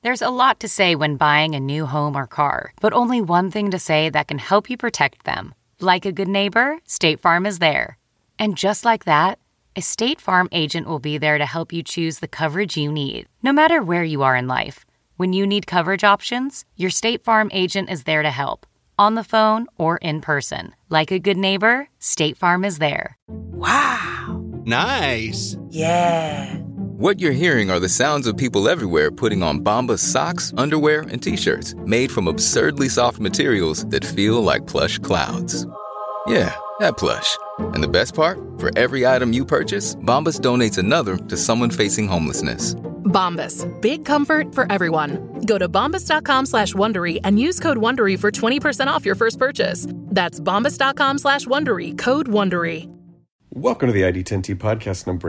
There's a lot to say when buying a new home or car, but only one thing to say that can help you protect them. Like a good neighbor, State Farm is there. And just like that, a State Farm agent will be there to help you choose the coverage you need, no matter where you are in life. When you need coverage options, your State Farm agent is there to help, on the phone or in person. Like a good neighbor, State Farm is there. Wow. Nice. Yeah. What you're hearing are the sounds of people everywhere putting on Bombas socks, underwear, and T-shirts made from absurdly soft materials that feel like plush clouds. Yeah, that plush. And the best part? For every item you purchase, Bombas donates another to someone facing homelessness. Bombas. Big comfort for everyone. Go to bombas.com/Wondery and use code Wondery for 20% off your first purchase. That's bombas.com/Wondery. Code Wondery. Welcome to the ID10T podcast number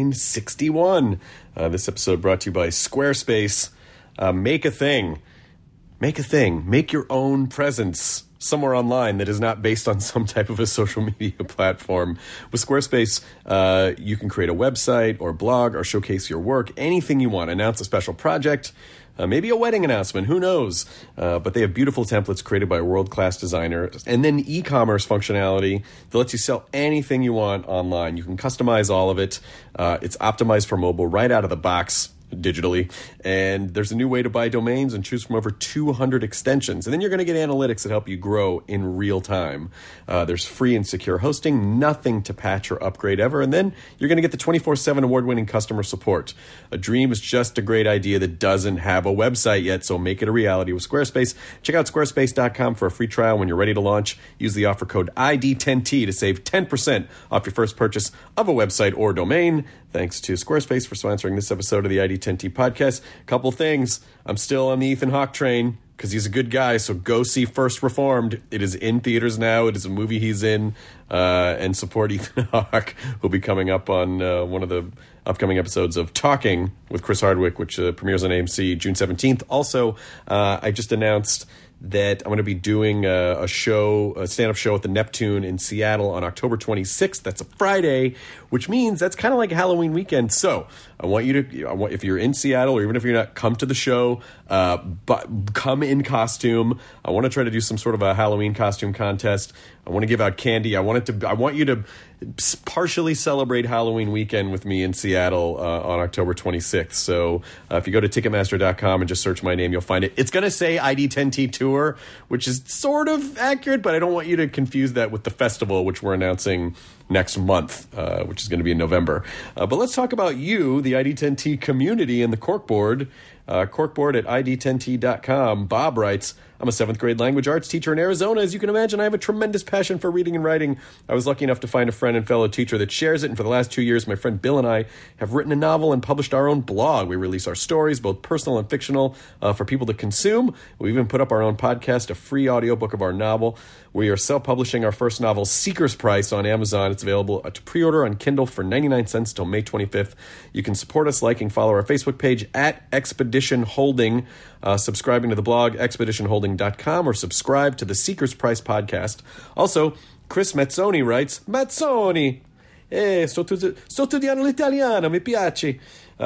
961. This episode brought to you by Squarespace. Make a thing. Make a thing. Make your own presence somewhere online that is not based on some type of a social media platform. With Squarespace, you can create a website or blog or showcase your work, anything you want. Announce a special project, maybe a wedding announcement, who knows? But they have beautiful templates created by world-class designers. And then e-commerce functionality that lets you sell anything you want online. You can customize all of it. It's optimized for mobile right out of the box, digitally, and there's a new way to buy domains and choose from over 200 extensions. And then you're going to get analytics that help you grow in real time. There's free and secure hosting, nothing to patch or upgrade ever, and then you're going to get the 24/7 award-winning customer support. A dream is just a great idea that doesn't have a website yet, so make it a reality with Squarespace. Check out squarespace.com for a free trial. When you're ready to launch, use the offer code ID10T to save 10% off your first purchase of a website or domain. Thanks to Squarespace for sponsoring this episode of the ID10T podcast. Couple things. I'm still on the Ethan Hawke train because he's a good guy, so go see First Reformed. It is in theaters now. It is a movie he's in. And support Ethan Hawke, who'll be coming up on one of the upcoming episodes of Talking with Chris Hardwick, which premieres on AMC June 17th. Also, I just announced that I'm going to be doing a stand-up show at the Neptune in Seattle on October 26th. That's a Friday, which means that's kind of like Halloween weekend. So I want you to, if you're in Seattle or even if you're not, come to the show, but come in costume. I want to try to do some sort of a Halloween costume contest. I want to give out candy. I want you to partially celebrate Halloween weekend with me in Seattle on October 26th. So if you go to Ticketmaster.com and just search my name, you'll find it. It's going to say ID10T Tour, which is sort of accurate, but I don't want you to confuse that with the festival, which we're announcing next month, which is going to be in November. But let's talk about you, the ID10T community, and the Corkboard. Corkboard at ID10T.com. Bob writes, I'm a 7th grade language arts teacher in Arizona. As you can imagine, I have a tremendous passion for reading and writing. I was lucky enough to find a friend and fellow teacher that shares it, and for the last 2 years, my friend Bill and I have written a novel and published our own blog. We release our stories, both personal and fictional, for people to consume. We even put up our own podcast, a free audiobook of our novel. We are self-publishing our first novel, Seeker's Price, on Amazon. It's available to pre-order on Kindle for 99 cents till May 25th. You can support us, liking, follow our Facebook page at Expedition Holding, subscribing to the blog, expeditionholding.com, or subscribe to the Seeker's Price podcast. Also, Chris Mazzoni writes, Mazzoni, sto studiando l'italiano, mi piace.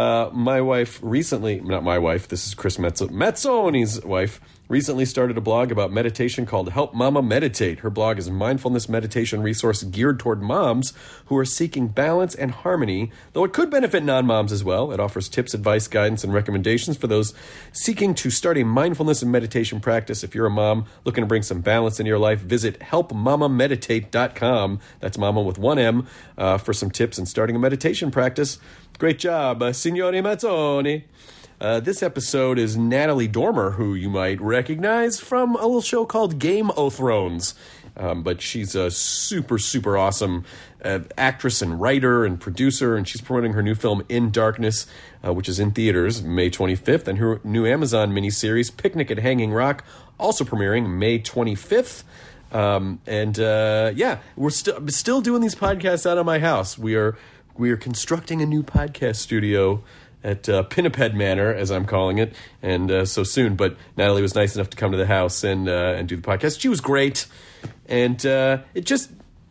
My wife recently, not my wife, this is Chris Mazzoni's wife, recently started a blog about meditation called Help Mama Meditate. Her blog is a mindfulness meditation resource geared toward moms who are seeking balance and harmony, though it could benefit non-moms as well. It offers tips, advice, guidance, and recommendations for those seeking to start a mindfulness and meditation practice. If you're a mom looking to bring some balance in your life, visit helpmamameditate.com. That's mama with one M, for some tips in starting a meditation practice. Great job, Signore Mazzoni. This episode is Natalie Dormer, who you might recognize from a little show called Game o' Thrones. But she's a super, super awesome actress and writer and producer, and she's promoting her new film In Darkness, which is in theaters May 25th, and her new Amazon miniseries, Picnic at Hanging Rock, also premiering May 25th. We're still doing these podcasts out of my house. We are constructing a new podcast studio at Pinniped Manor, as I'm calling it, and so soon. But Natalie was nice enough to come to the house and do the podcast. She was great, and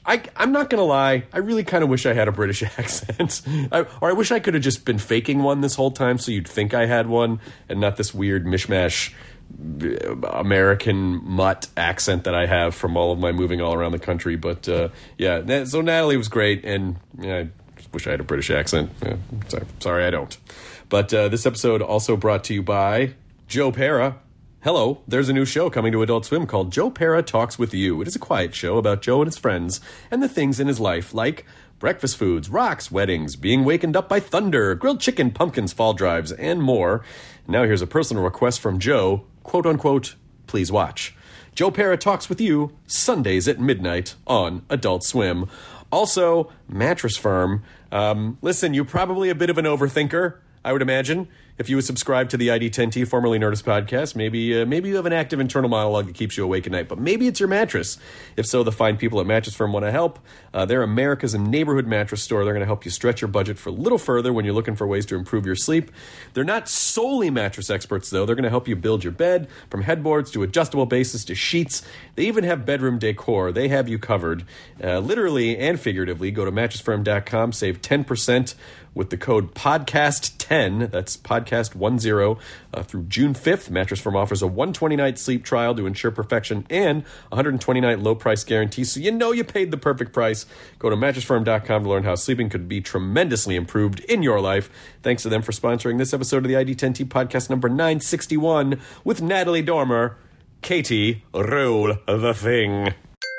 I'm not going to lie. I really kind of wish I had a British accent. Or I wish I could have just been faking one this whole time so you'd think I had one and not this weird mishmash American mutt accent that I have from all of my moving all around the country. But, yeah, so Natalie was great, and I just wish I had a British accent. Sorry, I don't. But this episode also brought to you by Joe Pera. Hello, there's a new show coming to Adult Swim called Joe Pera Talks With You. It is a quiet show about Joe and his friends and the things in his life, like breakfast foods, rocks, weddings, being wakened up by thunder, grilled chicken, pumpkins, fall drives, and more. Now here's a personal request from Joe, quote unquote, please watch. Joe Pera Talks With You, Sundays at midnight on Adult Swim. Also, Mattress Firm. Listen, you're probably a bit of an overthinker, I would imagine. If you would subscribe to the ID10T, formerly Nerdist podcast, maybe you have an active internal monologue that keeps you awake at night, but maybe it's your mattress. If so, the fine people at Mattress Firm want to help. They're America's neighborhood mattress store. They're going to help you stretch your budget for a little further when you're looking for ways to improve your sleep. They're not solely mattress experts, though. They're going to help you build your bed, from headboards to adjustable bases to sheets. They even have bedroom decor. They have you covered, literally and figuratively. Go to mattressfirm.com, save 10% with the code PODCAST10, that's PODCAST10, through June 5th. Mattress Firm offers a 120-night sleep trial to ensure perfection and a 120-night low-price guarantee, so you know you paid the perfect price. Go to mattressfirm.com to learn how sleeping could be tremendously improved in your life. Thanks to them for sponsoring this episode of the ID10T podcast number 961 with Natalie Dormer. Katie, roll the thing.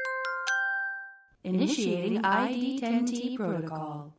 Initiating ID10T protocol.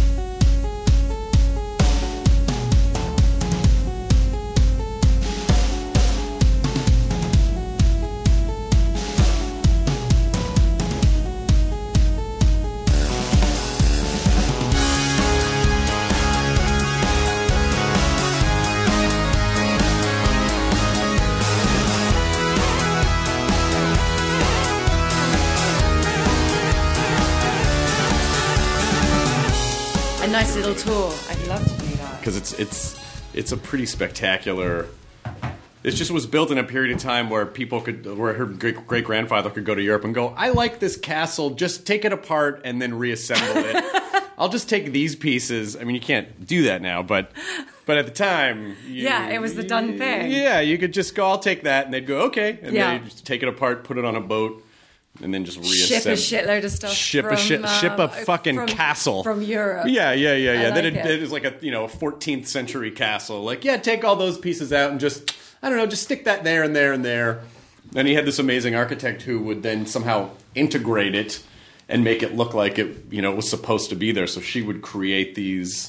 A nice little tour. I'd love to do that. Because it's a pretty spectacular. It just was built in a period of time where where her great grandfather could go to Europe and go, I like this castle, just take it apart and then reassemble it. I'll just take these pieces. I mean, you can't do that now, but at the time, it was the done thing. Yeah, you could just go, I'll take that, and they'd go, okay, and then you just take it apart, put it on a boat. And then just reassemble. Ship a shitload of stuff. Ship a fucking castle from Europe. Yeah. Then like it is like a 14th century castle. Like, take all those pieces out and just stick that there and there and there. And he had this amazing architect who would then somehow integrate it and make it look like it was supposed to be there. So she would create these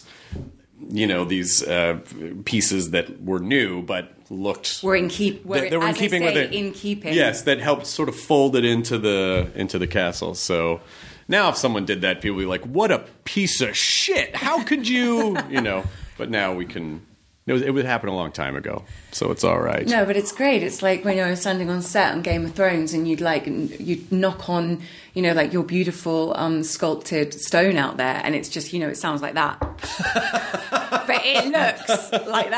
pieces that were new but were in keeping with it. In keeping. Yes, that helped sort of fold it into the castle. So now if someone did that, people would be like, what a piece of shit. How could you, but now we can. It would happen a long time ago, so it's all right. No, but it's great. It's like when you're standing on set on Game of Thrones and you'd knock on, like your beautiful sculpted stone out there, and it's just, it sounds like that. But it looks like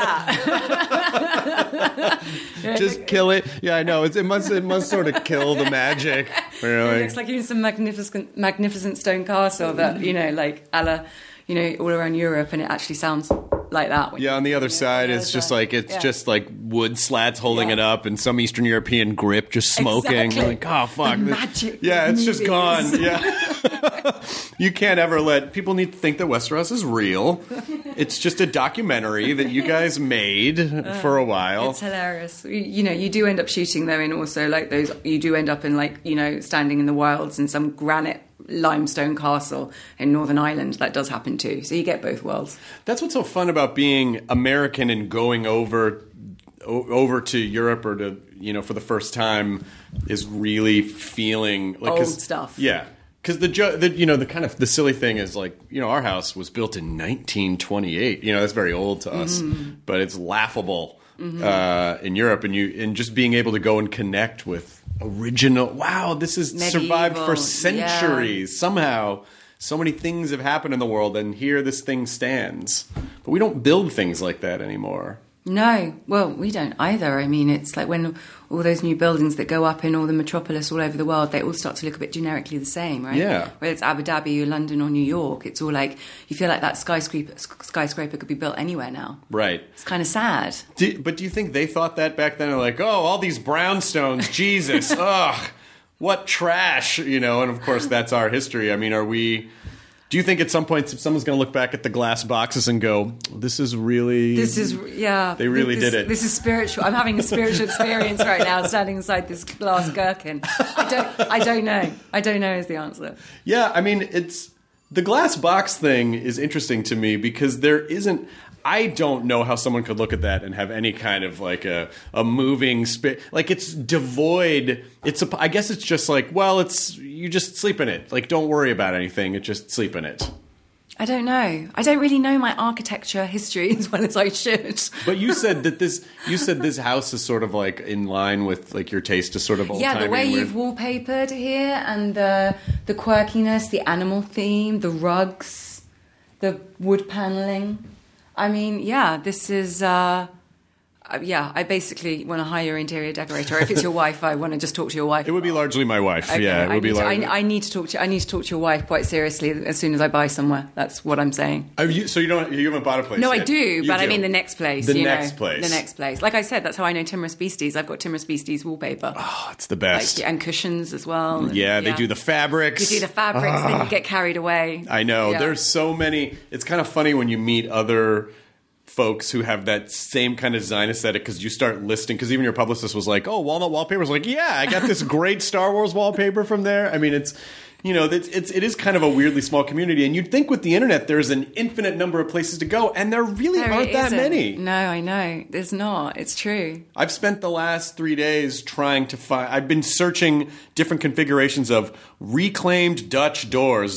that. Just kill it. Yeah, I know. It must sort of kill the magic. Really. It looks like you're in some magnificent stone castle that, like a la, all around Europe, and it actually sounds like that. On the other side, it's just like just like wood slats holding it up, and some Eastern European grip just smoking. Exactly. Like, oh fuck, the magic. It's just gone. Yeah, you can't ever let people need to think that Westeros is real. It's just a documentary that you guys made for a while. It's hilarious. You do end up shooting them in also like those. You do end up in like standing in the wilds in some granite limestone castle in Northern Ireland. That does happen too. So you get both worlds. That's what's so fun about being American and going over to Europe or to for the first time is really feeling like old stuff. Yeah. Because the kind of the silly thing is like our house was built in 1928. That's very old to us, but it's laughable in Europe, and just being able to go and connect with original. Wow, this has survived for centuries. Somehow, so many things have happened in the world, and here this thing stands. But we don't build things like that anymore. No, well, we don't either. I mean, it's like when all those new buildings that go up in all the metropolis all over the world, they all start to look a bit generically the same, right? Yeah. Whether it's Abu Dhabi or London or New York, it's all like, you feel like that skyscraper could be built anywhere now. Right. It's kind of sad. But do you think they thought that back then? They're like, oh, all these brownstones, Jesus, ugh, what trash, And of course, that's our history. I mean, do you think at some point someone's going to look back at the glass boxes and go, they really did it. This is spiritual. I'm having a spiritual experience right now standing inside this glass gherkin. I don't know. I don't know is the answer. Yeah, I mean, the glass box thing is interesting to me because I don't know how someone could look at that and have any kind of like a moving spirit. Like it's devoid. I guess it's just like, well, you just sleep in it. Like don't worry about anything. It just sleep in it. I don't know. I don't really know my architecture history as well as I should. But you said this house is sort of like in line with like your taste is sort of old-timey. Yeah, the way you've wallpapered here and the quirkiness, the animal theme, the rugs, the wood paneling. I mean, yeah, this is... I basically want to hire your interior decorator. If it's your wife, I want to just talk to your wife. It would be largely my wife. Okay, yeah, it would be largely. I need to talk to your wife quite seriously as soon as I buy somewhere. That's what I'm saying. So you haven't bought a place? No, yet? I do, I mean the next place. The next place. Like I said, that's how I know Timorous Beasties. I've got Timorous Beasties wallpaper. Oh, it's the best. And cushions as well. And, they do the fabrics. You do the fabrics, then you get carried away. I know. Yeah. There's so many. It's kind of funny when you meet other folks who have that same kind of design aesthetic because you start listing, because even your publicist was like, oh, Walnut Wallpaper was like, yeah, I got this great Star Wars wallpaper from there. I mean, it is kind of a weirdly small community, and you'd think with the internet there's an infinite number of places to go, and there really aren't that many. No, I know. There's not. It's true. I've spent the last 3 days trying to find... I've been searching different configurations of reclaimed Dutch doors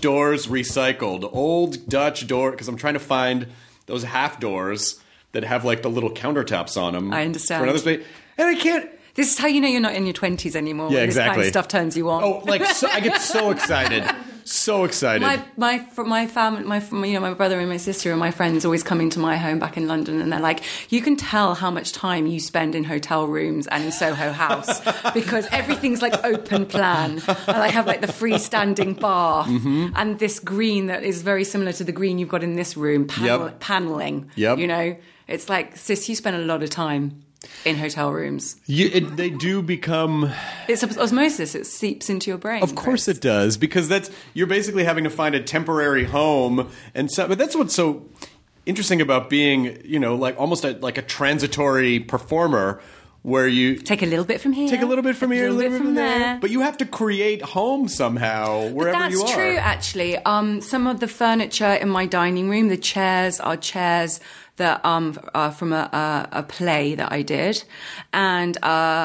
recycled, old Dutch door, because I'm trying to find those half doors that have like the little countertops on them. I understand. For another space. And I can't... This is how you know you're not in your 20s anymore. Yeah, when exactly. This kind of stuff turns you on. Oh, I get so excited. So excited. My family, my brother and my sister and my friends always come into my home back in London, and they're like, you can tell how much time you spend in hotel rooms and in Soho House because everything's like open plan. And I have like the freestanding bath and this green that is very similar to the green you've got in this room, paneling. Yep. It's like, sis, you spend a lot of time in hotel rooms. They do become... It's osmosis. It seeps into your brain. Of course it does, because you're basically having to find a temporary home. But that's what's so interesting about being, like almost like a transitory performer, where you... Take a little bit from here. Take a little bit from here, a little bit from there. But you have to create home somehow, wherever you are. That's true, actually. Some of the furniture in my dining room, the chairs are chairs that are from a play that I did, and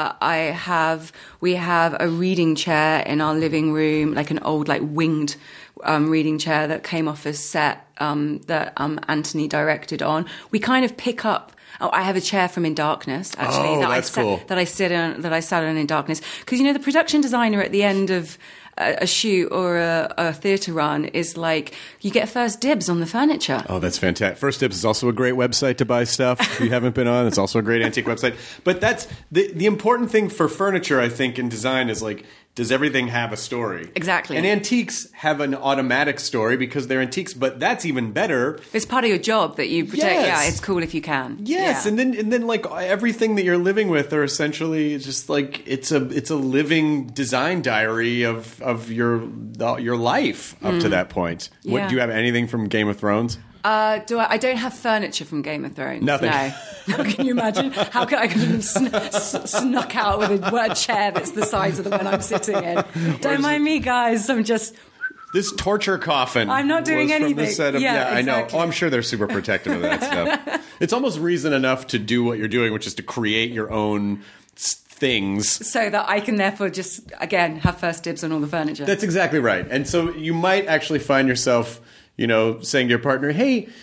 we have a reading chair in our living room, like an old winged reading chair that came off a set that Anthony directed on. We kind of pick up. Oh, I have a chair from In Darkness, actually. Cool. That I sat on In Darkness, because the production designer at the end of a shoot or a theatre run is like, you get first dibs on the furniture. Oh, that's fantastic. First Dibs is also a great website to buy stuff. If you haven't been on, it's also a great antique website. But that's the important thing for furniture, I think, in design is like, does everything have a story? Exactly. And antiques have an automatic story because they're antiques, but that's even better. It's part of your job that you protect. Yes. Yeah, it's cool if you can. Yes, yeah. and then like everything that you're living with are essentially just like it's a living design diary of your life up to that point. Yeah. Do you have anything from Game of Thrones? I don't have furniture from Game of Thrones. Nothing. No. Can you imagine? How could I have snuck out with a chair that's the size of the one I'm sitting in? Don't mind me, guys. I'm just... This torture coffin. I'm not doing was anything. From the set of, yeah, exactly. I know. Exactly. Oh, I'm sure they're super protective of that stuff. It's almost reason enough to do what you're doing, which is to create your own things. So that I can therefore just, again, have first dibs on all the furniture. That's exactly right. And so you might actually find yourself, saying to your partner, hey,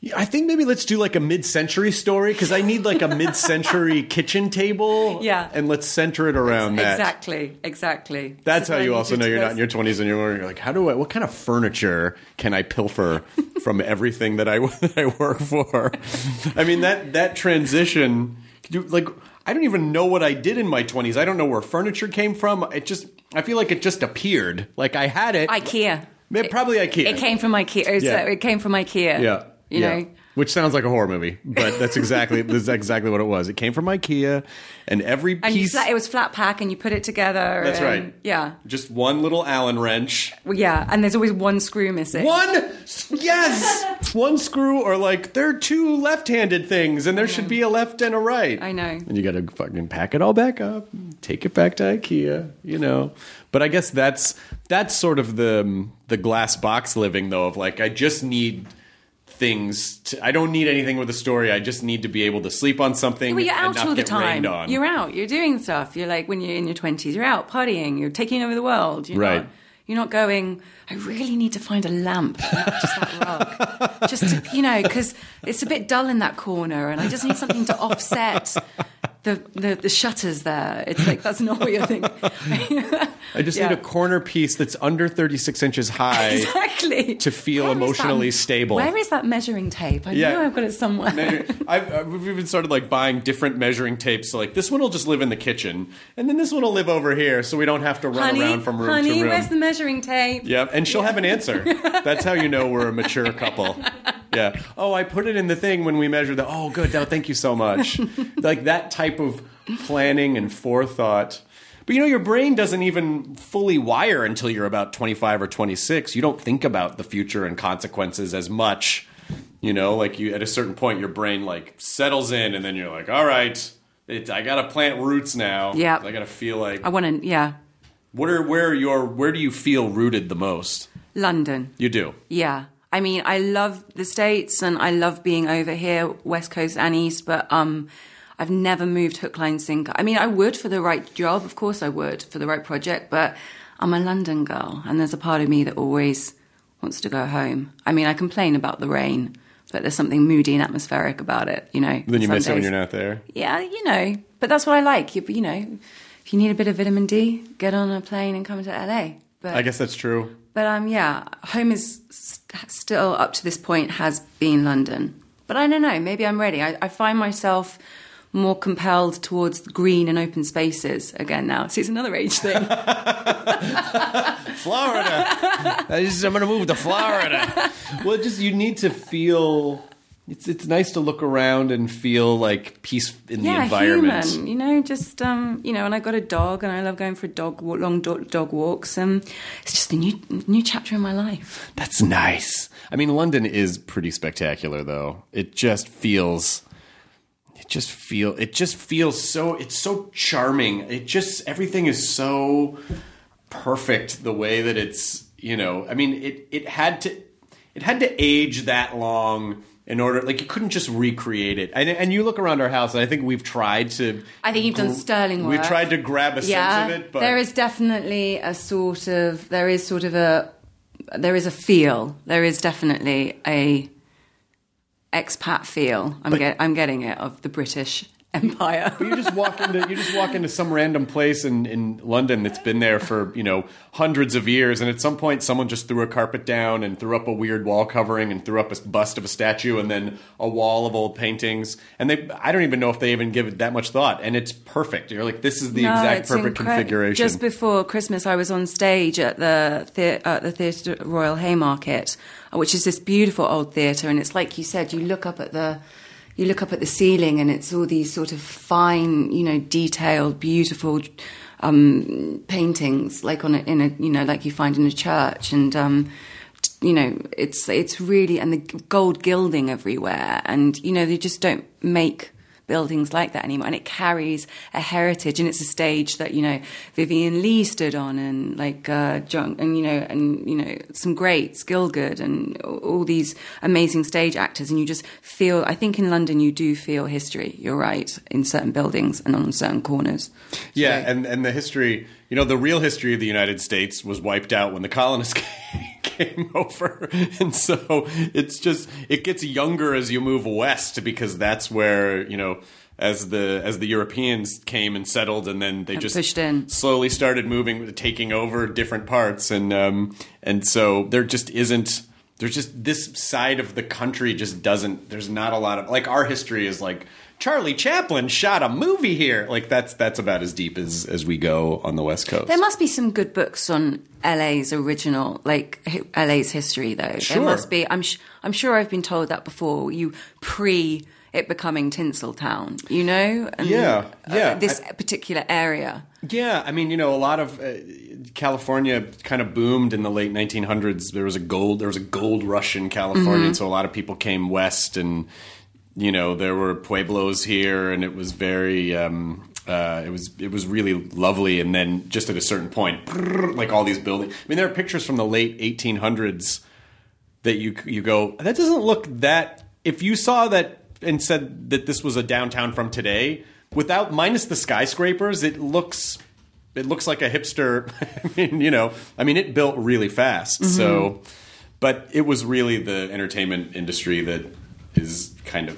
I think maybe let's do like a mid-century story because I need like a mid-century kitchen table. Yeah. And let's center it around that. Exactly. That's how what you I also need know to you're do. not in your 20s anymore. You're like, what kind of furniture can I pilfer from everything that I work for? I mean, that transition, I don't even know what I did in my 20s. I don't know where furniture came from. I feel like it just appeared. Like I had it. IKEA. Probably IKEA. It came from IKEA. It came from IKEA. Yeah. You know? Which sounds like a horror movie, but that's exactly what it was. It came from IKEA, and every piece... And it was flat pack, and you put it together. That's right. Yeah. Just one little Allen wrench. Well, yeah, and there's always one screw missing. Yes! One screw, or like, there are two left-handed things, and there should be a left and a right. I know. And you gotta fucking pack it all back up, take it back to IKEA, you know. But I guess that's sort of the glass box living, though, of like, I just need... I don't need anything with a story. I just need to be able to sleep on something. Well, you're and out not all the get rained time. on. You're out. You're doing stuff. You're like when you're in your 20s. You're out partying. You're taking over the world. You're not going, I really need to find a lamp, not just that rug. Just to, because it's a bit dull in that corner, and I just need something to offset the shutters there. It's like, that's not what you're thinking. I just need a corner piece that's under 36 inches high. Exactly. To feel emotionally stable. Where is that measuring tape? I know I've got it somewhere. We've even started like buying different measuring tapes. So like this one will just live in the kitchen, and then this one will live over here, so we don't have to run around from room to room. Where's the measuring tape? Yeah, and she'll have an answer. That's how you know we're a mature couple. Yeah. Oh, I put it in the thing when we measured that. Oh, good. Oh, thank you so much. Like that type of planning and forethought. But your brain doesn't even fully wire until you're about 25 or 26. You don't think about the future and consequences as much. Like at a certain point, your brain like settles in, and then you're like, all right, I got to plant roots now. Yeah. I got to feel like. I want to, yeah. Where do you feel rooted the most? London. You do? Yeah. I mean, I love the States and I love being over here, West Coast and East, but I've never moved hook, line, sinker. I mean, I would for the right job. Of course I would for the right project, but I'm a London girl and there's a part of me that always wants to go home. I mean, I complain about the rain, but there's something moody and atmospheric about it, Then you miss it when you're not there? Yeah, but that's what I like. If you need a bit of vitamin D, get on a plane and come to LA. But, I guess that's true. But home is still, up to this point, has been London. But I don't know, maybe I'm ready. I find myself more compelled towards green and open spaces again now. See, it's another age thing. Florida. I'm going to move to Florida. Well, you need to feel... It's nice to look around and feel like peace in the environment. Human, and I got a dog and I love going for long dog walks. It's just a new chapter in my life. That's nice. I mean, London is pretty spectacular, though. It just feels so, it's so charming. Everything is so perfect the way that it's, I mean, it had to age that long in order, like you couldn't just recreate it. And you look around our house, and I think we've tried to... I think you've done sterling work. We've tried to grab a sense of it, but... There is definitely there is a feel. There is definitely a expat feel. I'm getting it, of the British Empire. But you just walk into some random place in London that's been there for, hundreds of years, and at some point someone just threw a carpet down and threw up a weird wall covering and threw up a bust of a statue and then a wall of old paintings. And I don't even know if they even give it that much thought. And it's perfect. You're like, this is the exact perfect configuration. Just before Christmas, I was on stage at the Theatre Royal Haymarket, which is this beautiful old theatre. And it's like you said, you look up at the ceiling and it's all these sort of fine, detailed, beautiful paintings, like like you find in a church, and it's really, and the gold gilding everywhere, and they just don't make buildings like that anymore, and it carries a heritage, and it's a stage that Vivian Lee stood on, and like John, and some greats, Gielgud, and all these amazing stage actors, and you just feel. I think in London you do feel history. You're right, in certain buildings and on certain corners. Yeah, and the history, the real history of the United States was wiped out when the colonists came over. And so it gets younger as you move west, because that's where, as the Europeans came and settled, and then they just pushed in. Slowly started taking over different parts. And so there's just this side of the country there's not a lot of, like, our history is like, Charlie Chaplin shot a movie here. Like, that's about as deep as we go on the West Coast. There must be some good books on LA's original, like LA's history, though. Sure. There must be. I'm sure I've been told that before. Pre it becoming Tinseltown, And, this particular area. Yeah, I mean, a lot of California kind of boomed in the late 1900s. There was a gold rush in California, and so a lot of people came west, and there were pueblos here, and it was very it was really lovely. And then just at a certain point, like all these buildings. I mean, there are pictures from the late 1800s that you go, that doesn't look that. If you saw that and said that this was a downtown from today, minus the skyscrapers, it looks like a hipster. It built really fast. Mm-hmm. So, but it was really the entertainment industry that is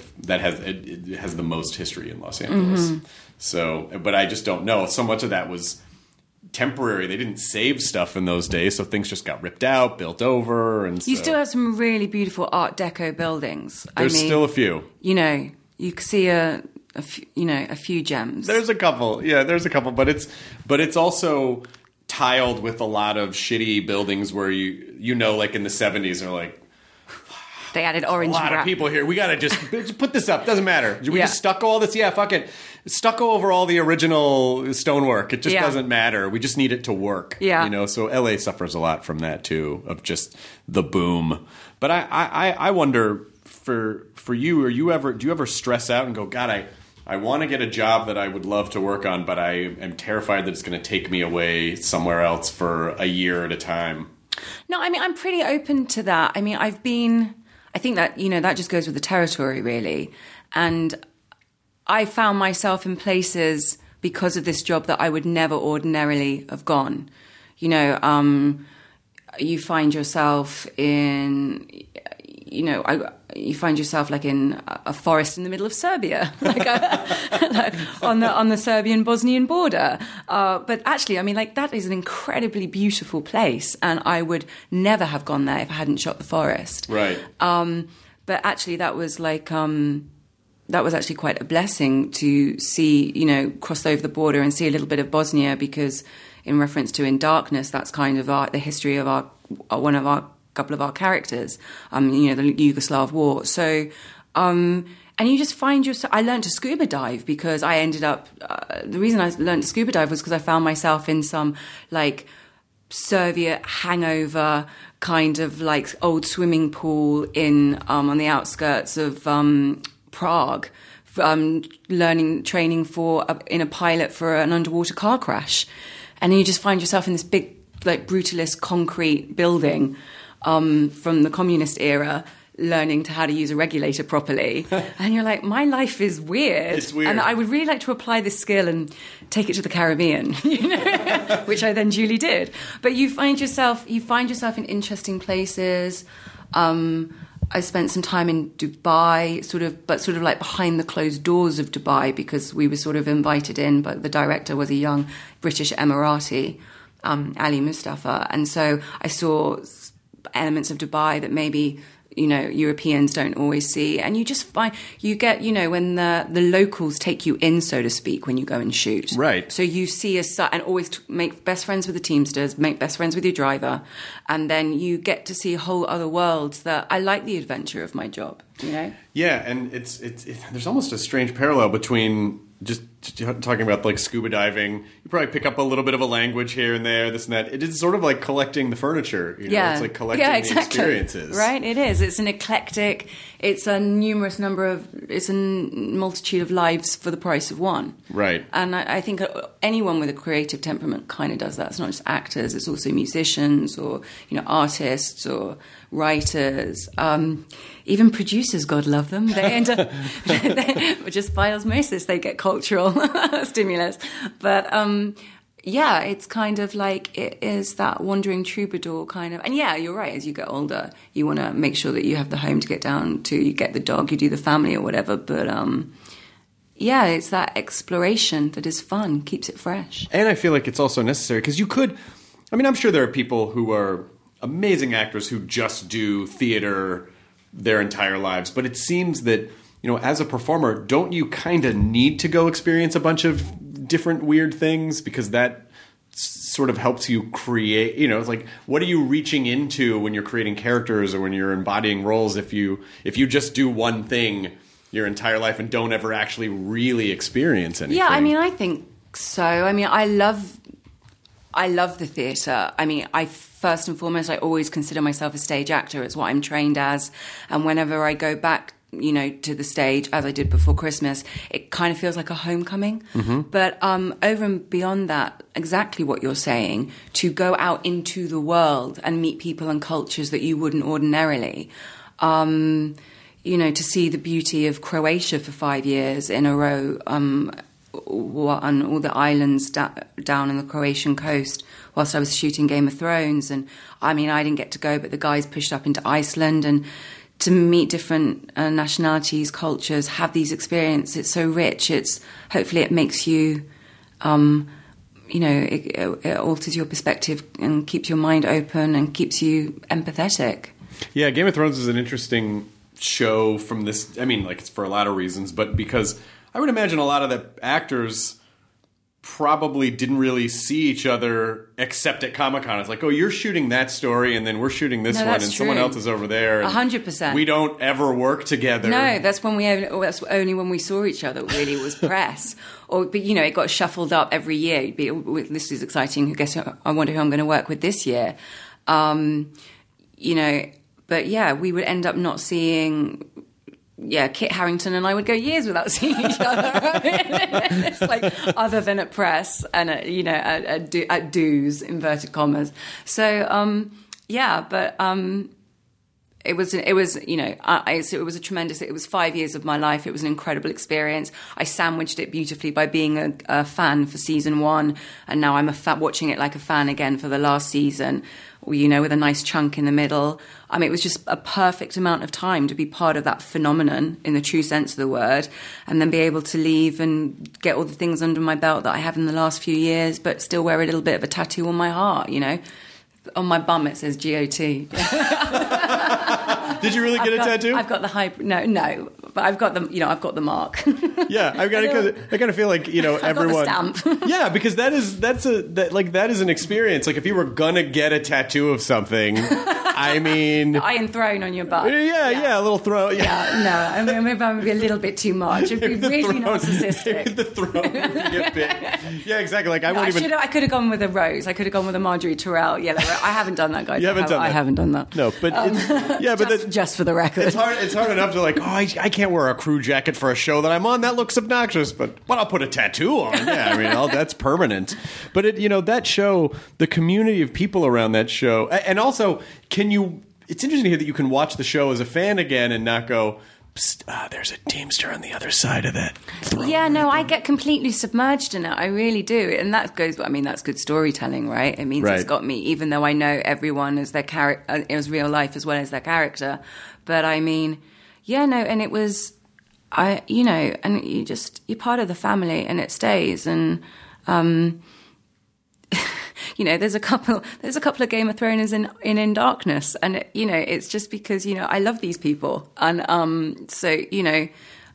it has the most history in Los Angeles. Mm-hmm. So, but I just don't know. So much of that was temporary. They didn't save stuff in those days, so things just got ripped out, built over, and you still have some really beautiful Art Deco buildings. There's still a few. You can see a few gems. There's a couple. Yeah, there's a couple, but it's also tiled with a lot of shitty buildings where like in the 70s are like, they added orange. A lot of people here. We gotta just put this up. Doesn't matter. We just stucco all this. Yeah, fuck it. Stucco over all the original stonework. It just doesn't matter. We just need it to work. Yeah. So LA suffers a lot from that too, of just the boom. But I wonder for you, do you ever stress out and go, God, I want to get a job that I would love to work on, but I am terrified that it's going to take me away somewhere else for a year at a time? No, I mean, I'm pretty open to that. I mean, I think that, that just goes with the territory, really. And I found myself in places because of this job that I would never ordinarily have gone. You find yourself in, you find yourself like in a forest in the middle of Serbia, like on the Serbian-Bosnian border. But actually, I mean, like, that is an incredibly beautiful place, and I would never have gone there if I hadn't shot the forest. Right. But actually, that was actually quite a blessing to see, cross over the border and see a little bit of Bosnia, because in reference to In Darkness, that's kind of the history of couple of our characters, the Yugoslav war. So, and you just find yourself. I learned to scuba dive because I ended up. The reason I learned to scuba dive was because I found myself in some like Soviet hangover kind of like old swimming pool in on the outskirts of Prague, training in a pilot for an underwater car crash, and then you just find yourself in this big like brutalist concrete building. From the communist era, learning how to use a regulator properly. And you're like, my life is weird. It's weird. And I would really like to apply this skill and take it to the Caribbean, which I then duly did. But you find yourself in interesting places. I spent some time in Dubai, sort of like behind the closed doors of Dubai, because we were sort of invited in, but the director was a young British Emirati, Ali Mustafa. And so I saw elements of Dubai that maybe Europeans don't always see, and you just find when the locals take you in, so to speak, when you go and shoot. Right. So you see and always make best friends with the Teamsters, make best friends with your driver, and then you get to see whole other worlds. That I like the adventure of my job. Yeah, and it's there's almost a strange parallel between just talking about like scuba diving. You probably pick up a little bit of a language here and there, this and that. It is sort of like collecting the furniture. It's like collecting the experiences. Right, it is. It's an eclectic. It's a multitude of lives for the price of one. Right. And I think anyone with a creative temperament kind of does that. It's not just actors. It's also musicians or artists or writers. Even producers, God love them. They end up just by osmosis, they get cultural stimulus. But yeah, it's kind of like it is that wandering troubadour kind of. And yeah, you're right. As you get older, you want to make sure that you have the home to get down to. You get the dog, you do the family or whatever. But yeah, it's that exploration that is fun, keeps it fresh. And I feel like it's also necessary because you could. I mean, I'm sure there are people who are amazing actors who just do theater their entire lives, but it seems that, you know, as a performer, don't you kind of need to go experience a bunch of different weird things because that sort of helps you create, you know, it's like, what are you reaching into when you're creating characters or when you're embodying roles if you just do one thing your entire life and don't ever actually really experience anything? Yeah, I mean, I think so. I mean, I love the theatre. I mean, first and foremost, I always consider myself a stage actor. It's what I'm trained as. And whenever I go back, you know, to the stage, as I did before Christmas, it kind of feels like a homecoming. Mm-hmm. But over and beyond that, exactly what you're saying, to go out into the world and meet people and cultures that you wouldn't ordinarily. You know, to see the beauty of Croatia for 5 years in a row, on all the islands down on the Croatian coast whilst I was shooting Game of Thrones. And I mean, I didn't get to go, but the guys pushed up into Iceland, and to meet different nationalities, cultures, have these experiences. It's so rich. Hopefully it makes you, you know, it alters your perspective and keeps your mind open and keeps you empathetic. Yeah, Game of Thrones is an interesting show from this. I mean, like, it's for a lot of reasons, but because I would imagine a lot of the actors probably didn't really see each other except at Comic-Con. It's like, oh, you're shooting that story, and then we're shooting this one, and someone else is over there. 100%. We don't ever work together. No, that's only when we saw each other. Really, was press, but you know, it got shuffled up every year. You'd be, this is exciting. I wonder who I'm going to work with this year. You know, but yeah, we would end up not seeing. Yeah, Kit Harington and I would go years without seeing each other. I mean, it's like, other than at press and you know, at dues, inverted commas. So yeah, but it was you know, it was a tremendous. It was 5 years of my life. It was an incredible experience. I sandwiched it beautifully by being a fan for season 1, and now I'm watching it like a fan again for the last season. You know, with a nice chunk in the middle. I mean, it was just a perfect amount of time to be part of that phenomenon in the true sense of the word, and then be able to leave and get all the things under my belt that I have in the last few years, but still wear a little bit of a tattoo on my heart, you know. On my bum it says GOT. Did you really get a tattoo? I've got the no, but I've got the, you know, I've got the mark. Yeah, I kind of feel like, you know, everyone. I've got the stamp. Yeah, because that is an experience. Like, if you were gonna get a tattoo of something, I mean, iron thrown on your butt. Yeah, a little throw. Yeah, no, I mean, maybe I would be a little bit too much. It'd be really narcissistic. The throw would be a bit. Yeah, exactly. Like, I could have gone with a rose. I could have gone with a Marjorie Tyrrell yellow rose. I haven't done that, guys. You haven't done that. I haven't done that. No, but just for the record, it's hard enough to like, I can't wear a crew jacket for a show that I'm on. That looks obnoxious. But I'll put a tattoo on. Yeah, I mean, that's permanent. But you know, that show, the community of people around that show, and also, it's interesting to hear that you can watch the show as a fan again and not go, there's a Teamster on the other side of that throne. Yeah, no, I get completely submerged in it. I really do. And that's good storytelling, right? It means It's got me, even though I know everyone as their character, as real life as well as their character. But I mean, yeah, no, and it was, you know, and you're part of the family and it stays. And, you know, there's a couple of Game of Thrones in Darkness, and you know, it's just because, you know, I love these people, and so, you know,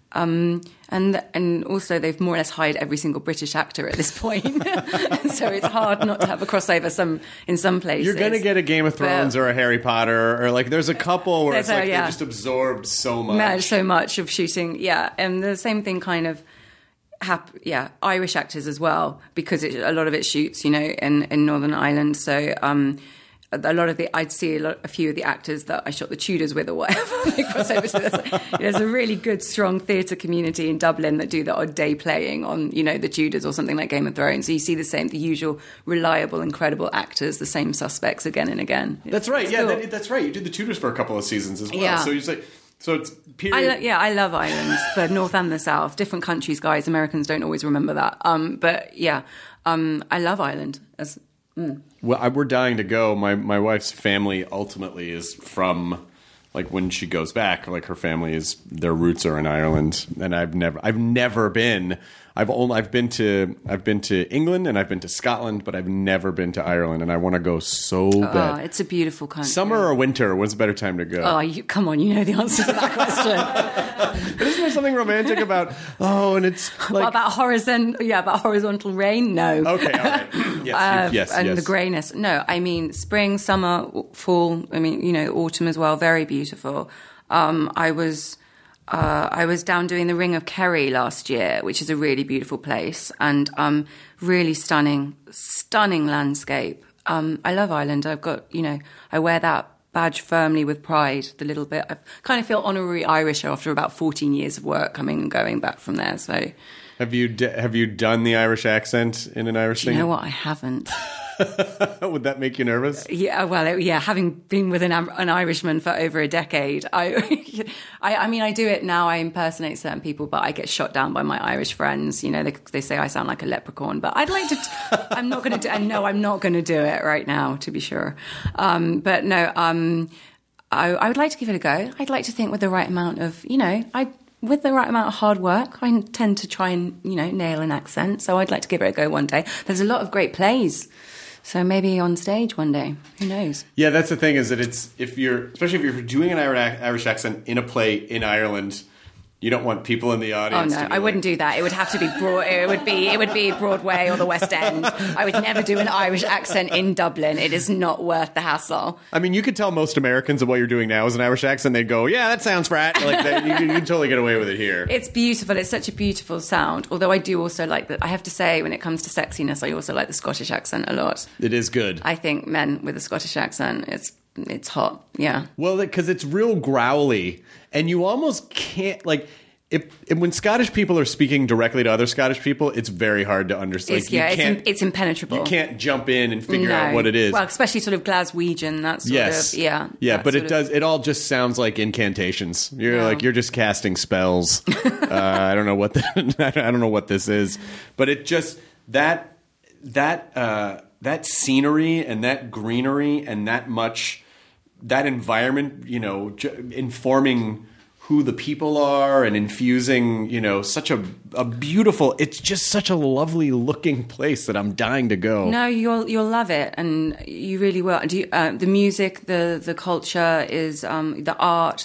and also they've more or less hired every single British actor at this point, so it's hard not to have a crossover in some places. You're gonna get a Game of Thrones or a Harry Potter, or like there's a couple where it's like they just absorbed so much, so much of shooting, and the same thing kind of. Irish actors as well, because a lot of it shoots, you know, in Northern Ireland. So a lot of I'd see a few of the actors that I shot the Tudors with or whatever. They cross over to this. There's a really good, strong theatre community in Dublin that do the odd day playing on, you know, the Tudors or something like Game of Thrones. So you see the usual reliable, incredible actors, the same suspects again and again. That's right. Cool. That's right. You did the Tudors for a couple of seasons as well. Yeah. So it's like, So it's period. I love Ireland, the north and the south. Different countries, guys. Americans don't always remember that. But yeah, I love Ireland. Well, we're dying to go. My wife's family ultimately is from, like, when she goes back, like, her family their roots are in Ireland, and I've never been. I've been to England and I've been to Scotland, but I've never been to Ireland, and I want to go so bad. It's a beautiful country. Summer or winter? When's a better time to go? Oh, come on, you know the answer to that question. But isn't there something romantic about? Oh, and it's like about horizontal rain. No. Okay, all right. Yes, and the greyness. No, I mean spring, summer, fall. I mean, autumn as well. Very beautiful. I was down doing the Ring of Kerry last year, which is a really beautiful place, and really stunning landscape. I love Ireland. I've got, I wear that badge firmly with pride, the little bit. I kind of feel honorary Irish after about 14 years of work coming and going back from there. So, have you done the Irish accent in an Irish thing? You know what? I haven't. Would that make you nervous? Yeah, well, having been with an Irishman for over a decade, I mean, I do it now. I impersonate certain people, but I get shot down by my Irish friends. They say I sound like a leprechaun, but I'd like to. I'm not going to do. And no, I'm not going to do it right now, to be sure. But no, I would like to give it a go. I'd like to think with the right amount of, with the right amount of hard work, I tend to try and, nail an accent. So I'd like to give it a go one day. There's a lot of great plays. So maybe on stage one day. Who knows? Yeah, that's the thing, is that especially if you're doing an Irish accent in a play in Ireland, you don't want people in the audience. Oh no, I wouldn't do that. It would have to be broad. It would be Broadway or the West End. I would never do an Irish accent in Dublin. It is not worth the hassle. I mean, you could tell most Americans that what you're doing now is an Irish accent. They'd go, "Yeah, that sounds right." Like you can totally get away with it here. It's beautiful. It's such a beautiful sound. Although I do also like that. I have to say, when it comes to sexiness, I also like the Scottish accent a lot. It is good. I think men with a Scottish accent, it's hot. Yeah. Well, because it's real growly, and you almost can't when Scottish people are speaking directly to other Scottish people, it's very hard to understand. It's impenetrable. You can't jump in and figure out what it is. Well, especially sort of Glaswegian, that sort of, yeah. Yeah, but it all just sounds like incantations. You're just casting spells. I don't know what I don't know what this is, but it just that scenery and that greenery and that environment, informing who the people are and infusing, such a beautiful, it's just such a lovely looking place that I'm dying to go. No, you'll love it, and you really will. The music, the culture is the art,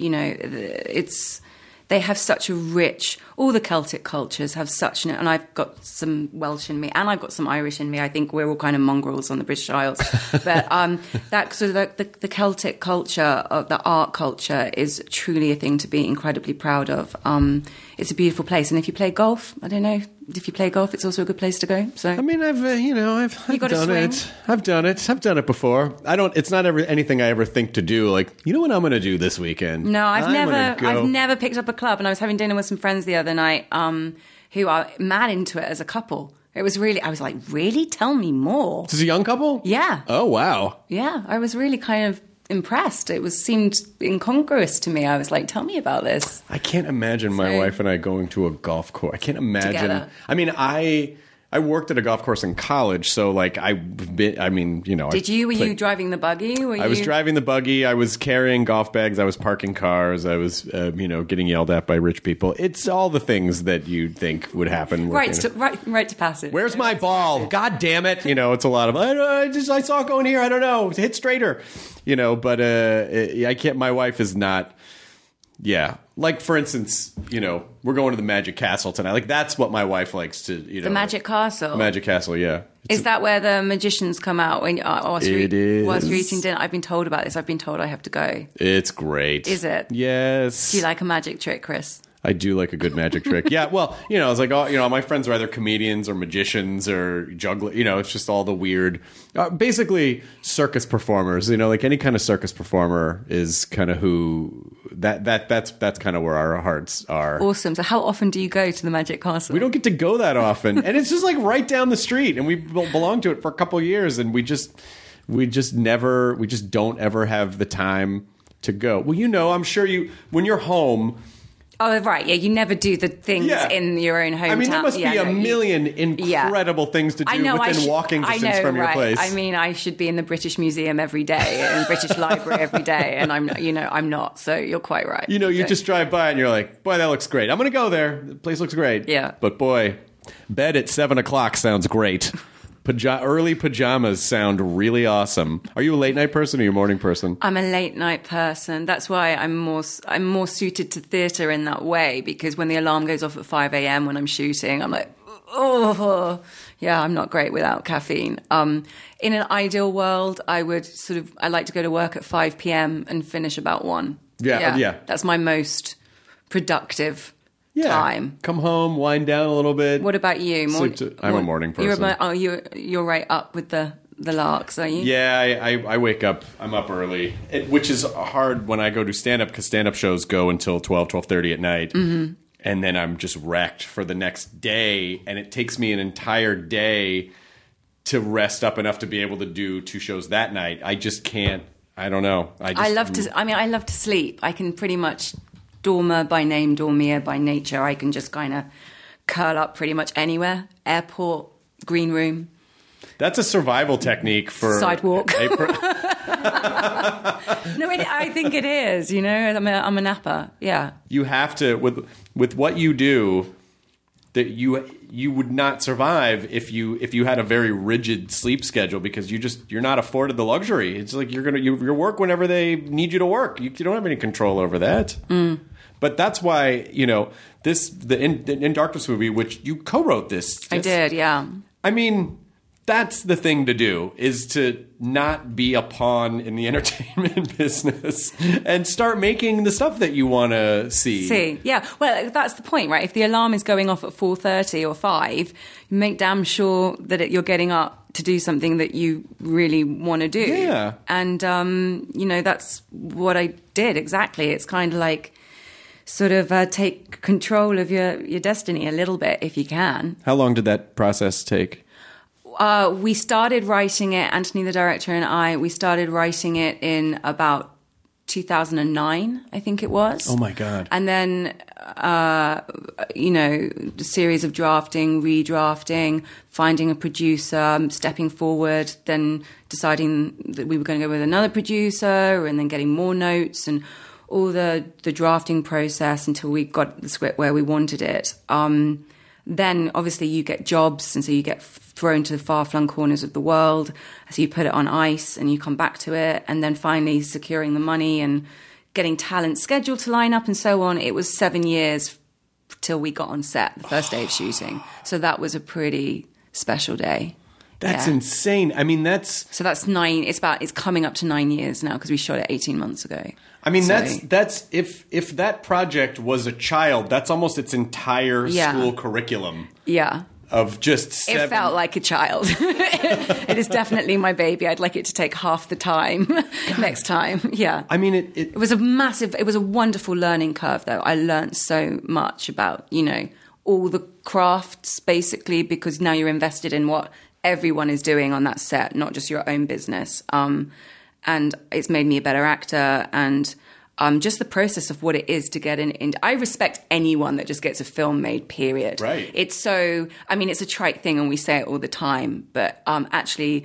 they have such a rich. All the Celtic cultures have such, and I've got some Welsh in me, and I've got some Irish in me. I think we're all kind of mongrels on the British Isles, but that sort of the Celtic culture, the art culture, is truly a thing to be incredibly proud of. It's a beautiful place, and if you play golf, I don't know. If you play golf, it's also a good place to go. So I mean, I've done it. I've done it before. It's not anything I ever think to do. Like, you know what I'm going to do this weekend? No, I've never picked up a club, and I was having dinner with some friends the other night, who are mad into it as a couple. It was really, I was like, really? Tell me more. This is a young couple? Yeah. Oh, wow. Yeah, I was really kind of impressed. It seemed incongruous to me. I was like, tell me about this. I can't imagine my wife and I going to a golf course. I can't imagine. Together. I mean, I worked at a golf course in college, so Did you? Were you driving the buggy? I was driving the buggy. I was carrying golf bags. I was parking cars. I was, getting yelled at by rich people. It's all the things that you'd think would happen. Right to pass it. Where's my ball? God damn it! It's a lot of. I saw it going here. I don't know. Hit straighter. But I can't. My wife is not. Yeah. Like, for instance, we're going to the Magic Castle tonight. Like, that's what my wife likes to, The Magic Castle? Magic Castle, yeah. Is that where the magicians come out whilst you're eating dinner? I've been told about this. I've been told I have to go. It's great. Is it? Yes. Do you like a magic trick, Chris? I do like a good magic trick. Yeah, well, I was like, my friends are either comedians or magicians or jugglers. It's just all the weird, basically circus performers. Like any kind of circus performer is kind of who that's kind of where our hearts are. Awesome. So how often do you go to the Magic Castle? We don't get to go that often, and it's just like right down the street, and we belonged to it for a couple of years, and we just don't ever have the time to go. Well, I'm sure when you're home. Oh, right. Yeah, you never do the things in your own hometown. I mean, there must be a million incredible things to do within walking distance from your place. I mean, I should be in the British Museum every day and British Library every day, and I'm not. So you're quite right. You just drive by and you're like, boy, that looks great. I'm going to go there. The place looks great. Yeah. But boy, bed at 7:00 sounds great. Early pajamas sound really awesome. Are you a late night person or are you a morning person? I'm a late night person. That's why I'm more suited to theatre in that way, because when the alarm goes off at 5 a.m. when I'm shooting, I'm like, oh, yeah, I'm not great without caffeine. In an ideal world, I like to go to work at 5 p.m. and finish about 1. Yeah. That's my most productive time. Come home, wind down a little bit. What about you? I'm a morning person. You're right up with the larks, are you? Yeah, I wake up. I'm up early, which is hard when I go do stand-up, because stand-up shows go until 12:30 at night. Mm-hmm. And then I'm just wrecked for the next day, and it takes me an entire day to rest up enough to be able to do 2 shows that night. I just can't. I don't know. I love to sleep. I can pretty much... Dormer by name, dormir by nature. I can just kind of curl up pretty much anywhere. Airport, green room. That's a survival technique for... Sidewalk. No, I think it is, I'm a napper, yeah. You have to, with what you do, that you would not survive if you had a very rigid sleep schedule, because you're not afforded the luxury. It's like you work whenever they need you to work. You don't have any control over that. Mm. But that's why, the In Darkness movie, which you co-wrote this. I did, yeah. I mean, that's the thing to do, is to not be a pawn in the entertainment business and start making the stuff that you want to see. Yeah. Well, that's the point, right? If the alarm is going off at 4:30 or 5, make damn sure that you're getting up to do something that you really want to do. Yeah. And, that's what I did exactly. It's kind of like... sort of take control of your destiny a little bit if you can. How long did that process take? We started writing it, Anthony, the director, and we started writing it in about 2009, I think it was. Oh, my God. And then, the series of drafting, redrafting, finding a producer, stepping forward, then deciding that we were going to go with another producer, and then getting more notes and all the drafting process until we got the script where we wanted it. Then obviously you get jobs, and so you get thrown to the far-flung corners of the world. So you put it on ice and you come back to it, and then finally securing the money and getting talent scheduled to line up and so on. It was 7 years till we got on set, the first day of shooting. So that was a pretty special day. That's insane. I mean, So that's 9. It's coming up to 9 years now, because we shot it 18 months ago. I mean, that's if that project was a child, that's almost its entire school curriculum. Yeah. Of just 7. It felt like a child. It is definitely my baby. I'd like it to take half the time next time. Yeah. I mean, it was a wonderful learning curve, though. I learned so much about, all the crafts, basically, because now you're invested in what everyone is doing on that set, not just your own business. And it's made me a better actor, and just the process of what it is to get in. I respect anyone that just gets a film made, period. Right. It's a trite thing and we say it all the time, but actually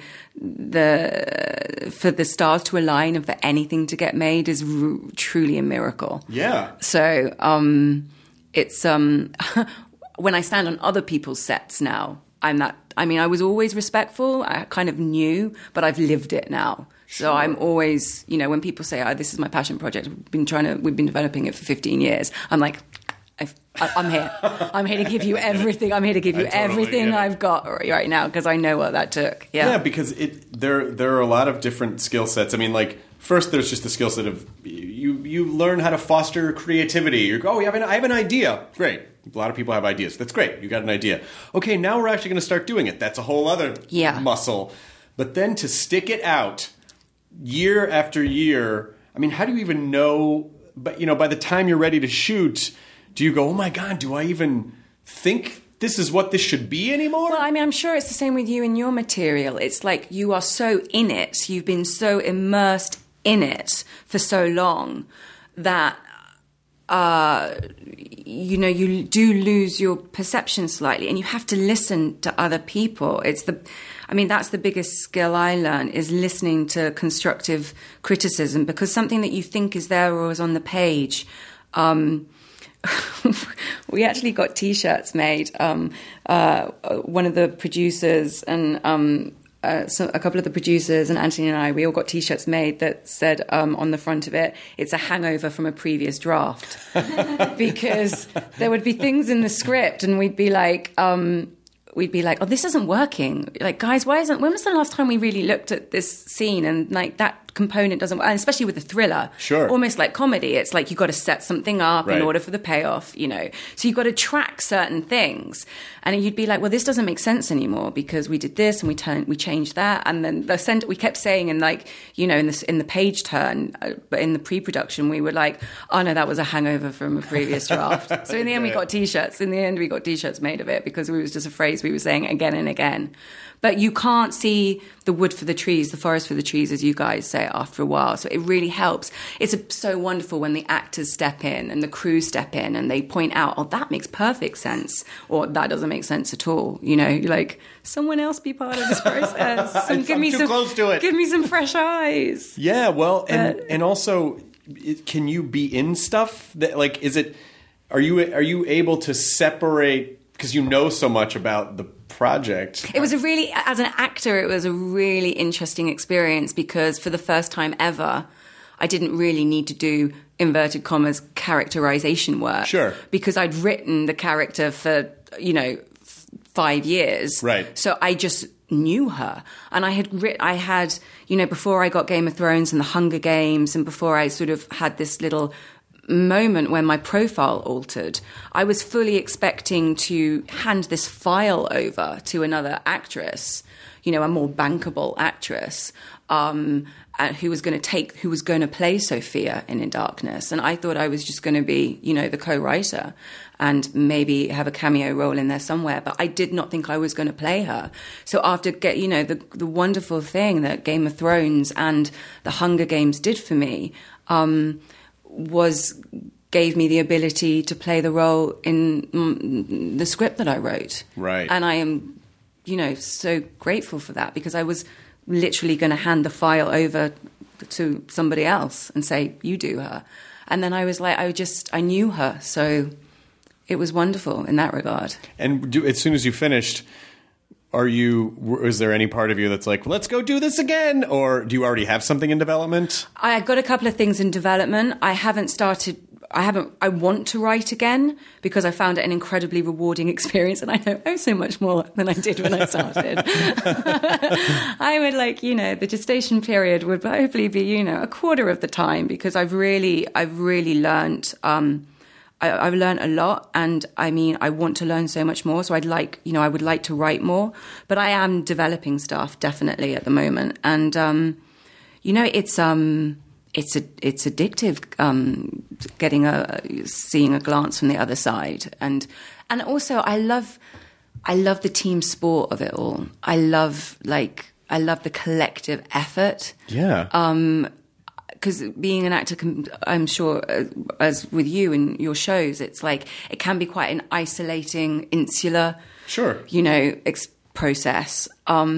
for the stars to align and for anything to get made is truly a miracle. Yeah. So it's when I stand on other people's sets now, I was always respectful. I kind of knew, but I've lived it now. So I'm always, when people say, this is my passion project, we've been developing it for 15 years. I'm like, I'm here. I'm here to give you everything. I'm here to give you everything I've got right now, because I know what that took. Yeah. Yeah, because there are a lot of different skill sets. I mean, like, first there's just the skill set of you learn how to foster creativity. You go, I have an idea. Great. A lot of people have ideas. That's great. You got an idea. Okay, now we're actually going to start doing it. That's a whole other muscle. But then to stick it out year after year, I mean, how do you even know? But, by the time you're ready to shoot, do you go, oh my God, do I even think this is what this should be anymore? Well, I mean, I'm sure it's the same with you and your material. It's like you are so in it. You've been so immersed in it for so long that you know, you do lose your perception slightly, and you have to listen to other people. That's the biggest skill I learned, is listening to constructive criticism, because something that you think is there or is on the page. We actually got T-shirts made. One of the producers and a couple of the producers and Anthony and I, we all got T-shirts made that said on the front of it, "It's a hangover from a previous draft," because there would be things in the script, and we'd be like, "Oh, this isn't working. Like, guys, when was the last time we really looked at this scene and like that component doesn't work?" And especially with a thriller, sure, almost like comedy, it's like you've got to set something up in order for the payoff, you know. So you've got to track certain things, and you'd be like, "Well, this doesn't make sense anymore because we did this and we changed that," and then we kept saying, and like, you know, in the page turn, but in the pre-production, we were like, "Oh no, that was a hangover from a previous draft." So in the end, we got T-shirts. In the end, we got T-shirts made of it because it was just a phrase we were saying again and again. But you can't see the wood for the trees, the forest for the trees, as you guys say, after a while. So it really helps. It's so wonderful when the actors step in and the crew step in and they point out, "Oh, that makes perfect sense," or "That doesn't make sense at all." You know, you're like, someone else be part of this process. Give me some fresh eyes. Yeah, well, and also, can you be in stuff that, like, are you able to separate, because you know so much about the project? It was as an actor, it was a really interesting experience, because for the first time ever, I didn't really need to do, inverted commas, characterization work. Sure. Because I'd written the character for, 5 years. Right. So I just knew her. And I had, before I got Game of Thrones and the Hunger Games, and before I sort of had this little moment when my profile altered, I was fully expecting to hand this file over to another actress, a more bankable actress, who was going to play Sophia in Darkness. And I thought I was just going to be, the co-writer and maybe have a cameo role in there somewhere. But I did not think I was going to play her. So after the wonderful thing that Game of Thrones and the Hunger Games did for me, gave me the ability to play the role in the script that I wrote. Right. And I am, so grateful for that, because I was literally going to hand the file over to somebody else and say, "You do her." And then I was like, I knew her. So it was wonderful in that regard. And as soon as you finished, is there any part of you that's like, "Let's go do this again"? Or do you already have something in development? I got a couple of things in development. I want to write again, because I found it an incredibly rewarding experience, and I know so much more than I did when I started. I would the gestation period would hopefully be, a quarter of the time, because I've really learned, I've learned a lot, and I want to learn so much more. So I would like to write more, but I am developing stuff definitely at the moment. And, it's addictive, seeing a glance from the other side. And also I love the team sport of it all. I love the collective effort. Yeah. Because being an actor, I'm sure, as with you and your shows, it's like it can be quite an isolating, insular, sure, process.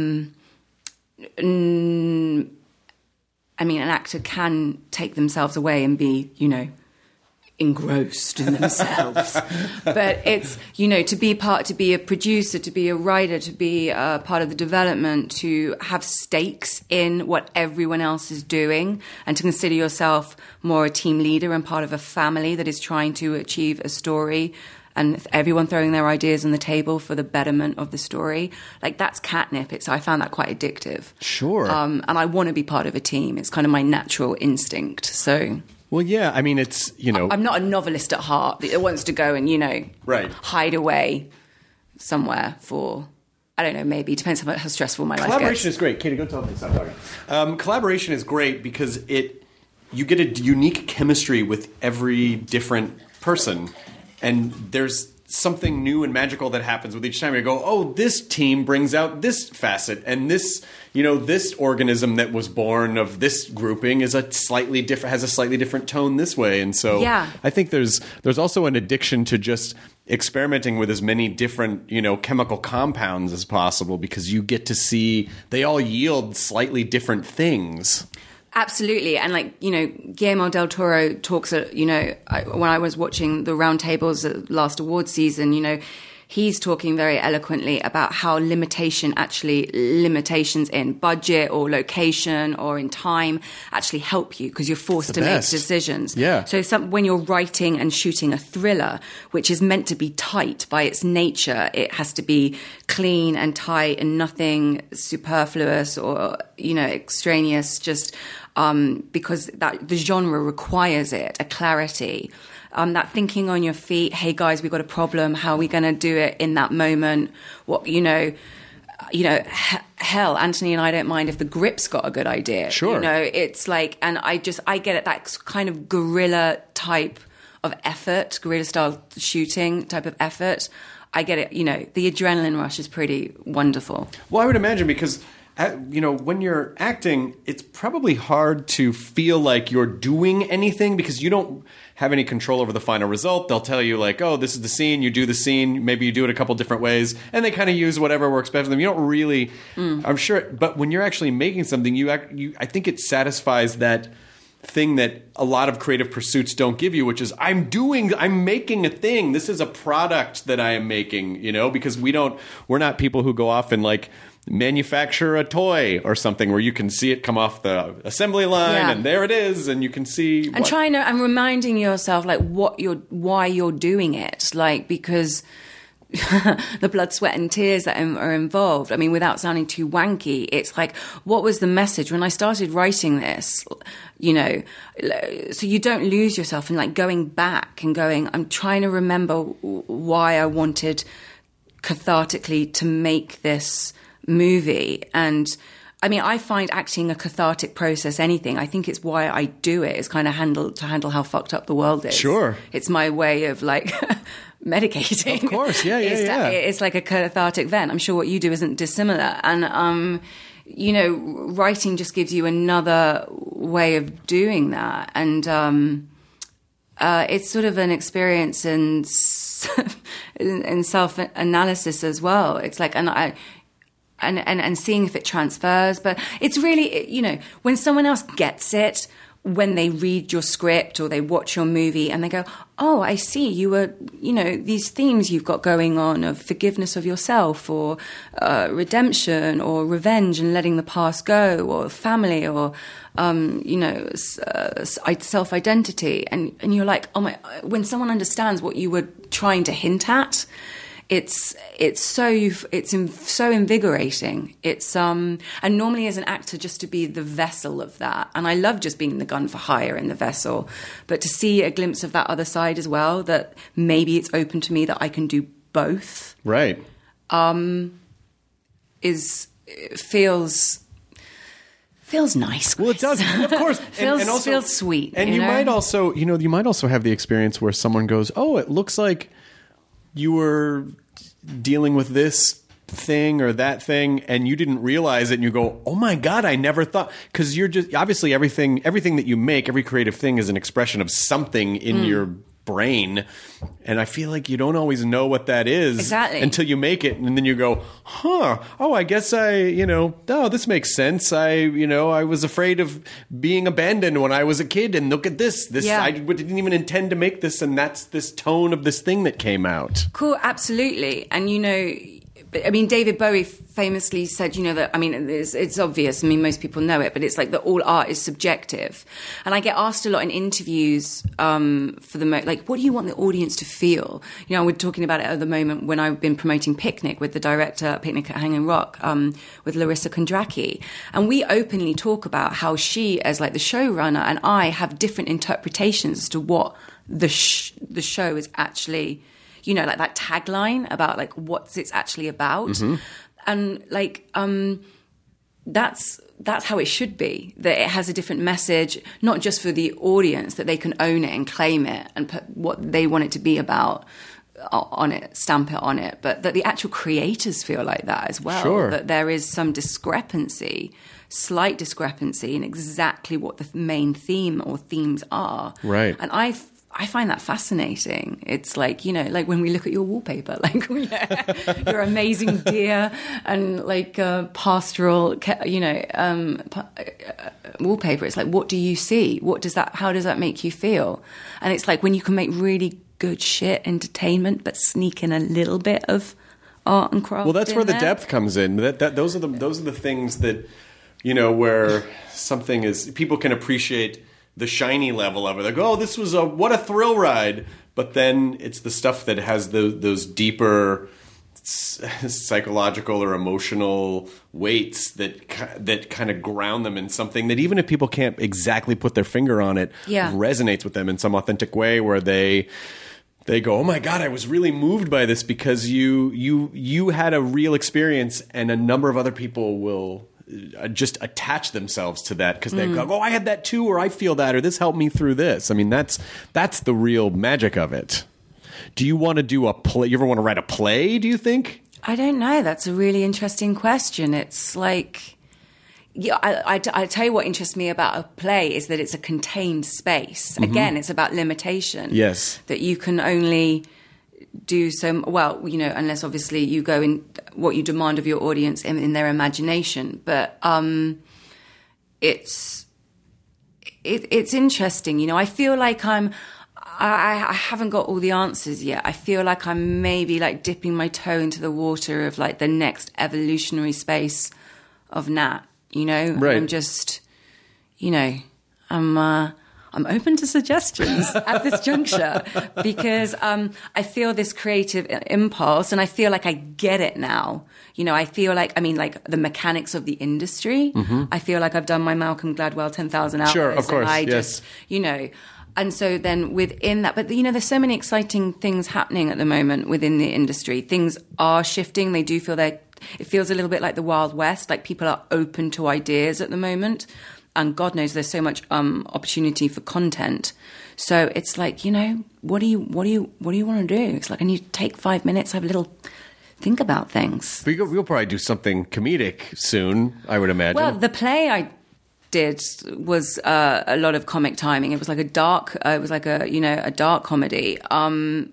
An actor can take themselves away and be, engrossed in themselves. But it's, to be a producer, to be a writer, to be a part of the development, to have stakes in what everyone else is doing, and to consider yourself more a team leader and part of a family that is trying to achieve a story, and everyone throwing their ideas on the table for the betterment of the story. That's catnip. I found that quite addictive. Sure. And I want to be part of a team. It's kind of my natural instinct. So... Well, yeah, it's, I'm not a novelist at heart that wants to go and, right, hide away somewhere for, I don't know, maybe. Depends on how stressful my life gets. Collaboration is great. Katie, go tell me something. Collaboration is great because you get a unique chemistry with every different person. And there's something new and magical that happens with each time. You go, oh, this team brings out this facet, and this, this organism that was born of this grouping has a slightly different tone this way. And so I think there's also an addiction to just experimenting with as many different, chemical compounds as possible, because you get to see they all yield slightly different things. Absolutely. And Guillermo del Toro talks, when I was watching the roundtables at last award season, he's talking very eloquently about how limitations in budget or location or in time actually help you, because you're forced to make decisions. Yeah. So when you're writing and shooting a thriller, which is meant to be tight by its nature, it has to be clean and tight and nothing superfluous or, extraneous, just because the genre requires it, a clarity. That thinking on your feet, hey guys, we've got a problem, how are we going to do it in that moment? What, hell, Anthony and I don't mind if the grip's got a good idea. Sure. It's like, and I get it, that kind of guerrilla type of effort, guerrilla style shooting type of effort. I get it, the adrenaline rush is pretty wonderful. Well, I would imagine, because when you're acting, it's probably hard to feel like you're doing anything, because you don't have any control over the final result. They'll tell you like, oh, this is the scene, you do the scene, maybe you do it a couple different ways, and they kind of use whatever works best for them. You don't really, I'm sure, but when you're actually making something, I think it satisfies that thing that a lot of creative pursuits don't give you, which is I'm making a thing. This is a product that I am making, because we're not people who go off and like manufacture a toy or something where you can see it come off the assembly line and there it is, and you can see and reminding yourself like why you're doing it, like, because the blood, sweat and tears that are involved. I mean, without sounding too wanky, it's like, what was the message when I started writing this? So you don't lose yourself in like going back and going, I'm trying to remember why I wanted cathartically to make this movie. And I mean, I find acting a cathartic process. Anything. I think it's why I do it. Is kind of to handle how fucked up the world is. Sure, it's my way of like medicating. Of course, yeah. It's like a cathartic vent. I'm sure what you do isn't dissimilar. And writing just gives you another way of doing that. And it's sort of an experience in self-analysis as well. It's like, and seeing if it transfers. But it's really, when someone else gets it, when they read your script or they watch your movie and they go, oh, I see, you were, these themes you've got going on of forgiveness of yourself or redemption or revenge and letting the past go, or family, or, self-identity. And you're like, oh my, when someone understands what you were trying to hint at, it's so invigorating. It's and normally as an actor, just to be the vessel of that, and I love just being the gun for hire in the vessel, but to see a glimpse of that other side as well, that maybe it's open to me that I can do both. Right. Feels nice. Well, it does, of course. feels sweet. And you might also, you might also have the experience where someone goes, "Oh, it looks like you were dealing with this thing or that thing, and you didn't realize it." And you go, "Oh my God, I never thought." Because you're just obviously everything that you make, every creative thing is an expression of something in your brain, and I feel like you don't always know what that is until you make it, and then you go, oh, I guess this makes sense. I was afraid of being abandoned when I was a kid, and look at this I didn't even intend to make this, and that's this tone of this thing that came out. Cool, absolutely. And I mean, David Bowie famously said, that, I mean, it's obvious. I mean, most people know it, but it's like that all art is subjective. And I get asked a lot in interviews like, what do you want the audience to feel? We're talking about it at the moment when I've been promoting Picnic with the director, Picnic at Hanging Rock, with Larissa Kondracki. And we openly talk about how she, as like the showrunner, and I have different interpretations as to what the show is actually, like that tagline about like what it's actually about. Mm-hmm. And like, that's how it should be, that it has a different message, not just for the audience, that they can own it and claim it and put what they want it to be about, stamp it on it, but that the actual creators feel like that as well. Sure. That there is some slight discrepancy in exactly what the main theme or themes are. Right. And I find that fascinating. It's like, you know, like when we look at your wallpaper, like your amazing deer and like pastoral, you know, wallpaper. It's like, what do you see? How does that make you feel? And it's like when you can make really good shit entertainment, but sneak in a little bit of art and craft. Well, that's where the there. depth comes in. Those are the things that, you know, where something is, people can appreciate the shiny level of it. They go, oh, this was what a thrill ride. But then it's the stuff that has those deeper psychological or emotional weights that kind of ground them in something that even if people can't exactly put their finger on it, resonates with them in some authentic way where they go, oh my God, I was really moved by this because you had a real experience, and a number of other people will just attach themselves to that because they go, oh, I had that too, or I feel that, or this helped me through this. I mean, that's the real magic of it. Do you want to do a play? You ever want to write a play, do you think? I don't know. That's a really interesting question. It's like, yeah, I tell you what interests me about a play is that it's a contained space. Mm-hmm. Again, it's about limitation. Yes. That you can only do so well, you know, unless obviously you go in what you demand of your audience in their imagination. But it's interesting, you know. I feel like I haven't got all the answers yet. I feel like I'm maybe like dipping my toe into the water of like the next evolutionary space of Nat, you know. Right. I'm just, you know, I'm open to suggestions at this juncture because I feel this creative impulse and I feel like I get it now. You know, I feel like, I mean, like the mechanics of the industry. Mm-hmm. I feel like I've done my Malcolm Gladwell 10,000 hours. Sure, of course, and just, you know, and so then within that, but you know, there's so many exciting things happening at the moment within the industry. Things are shifting. They do feel it feels a little bit like the Wild West, like people are open to ideas at the moment. And God knows there's so much opportunity for content. So it's like, you know, what do you want to do? It's like I need to take 5 minutes, have a little think about things. We'll probably do something comedic soon, I would imagine. Well, the play I did was a lot of comic timing. It was like a dark comedy. And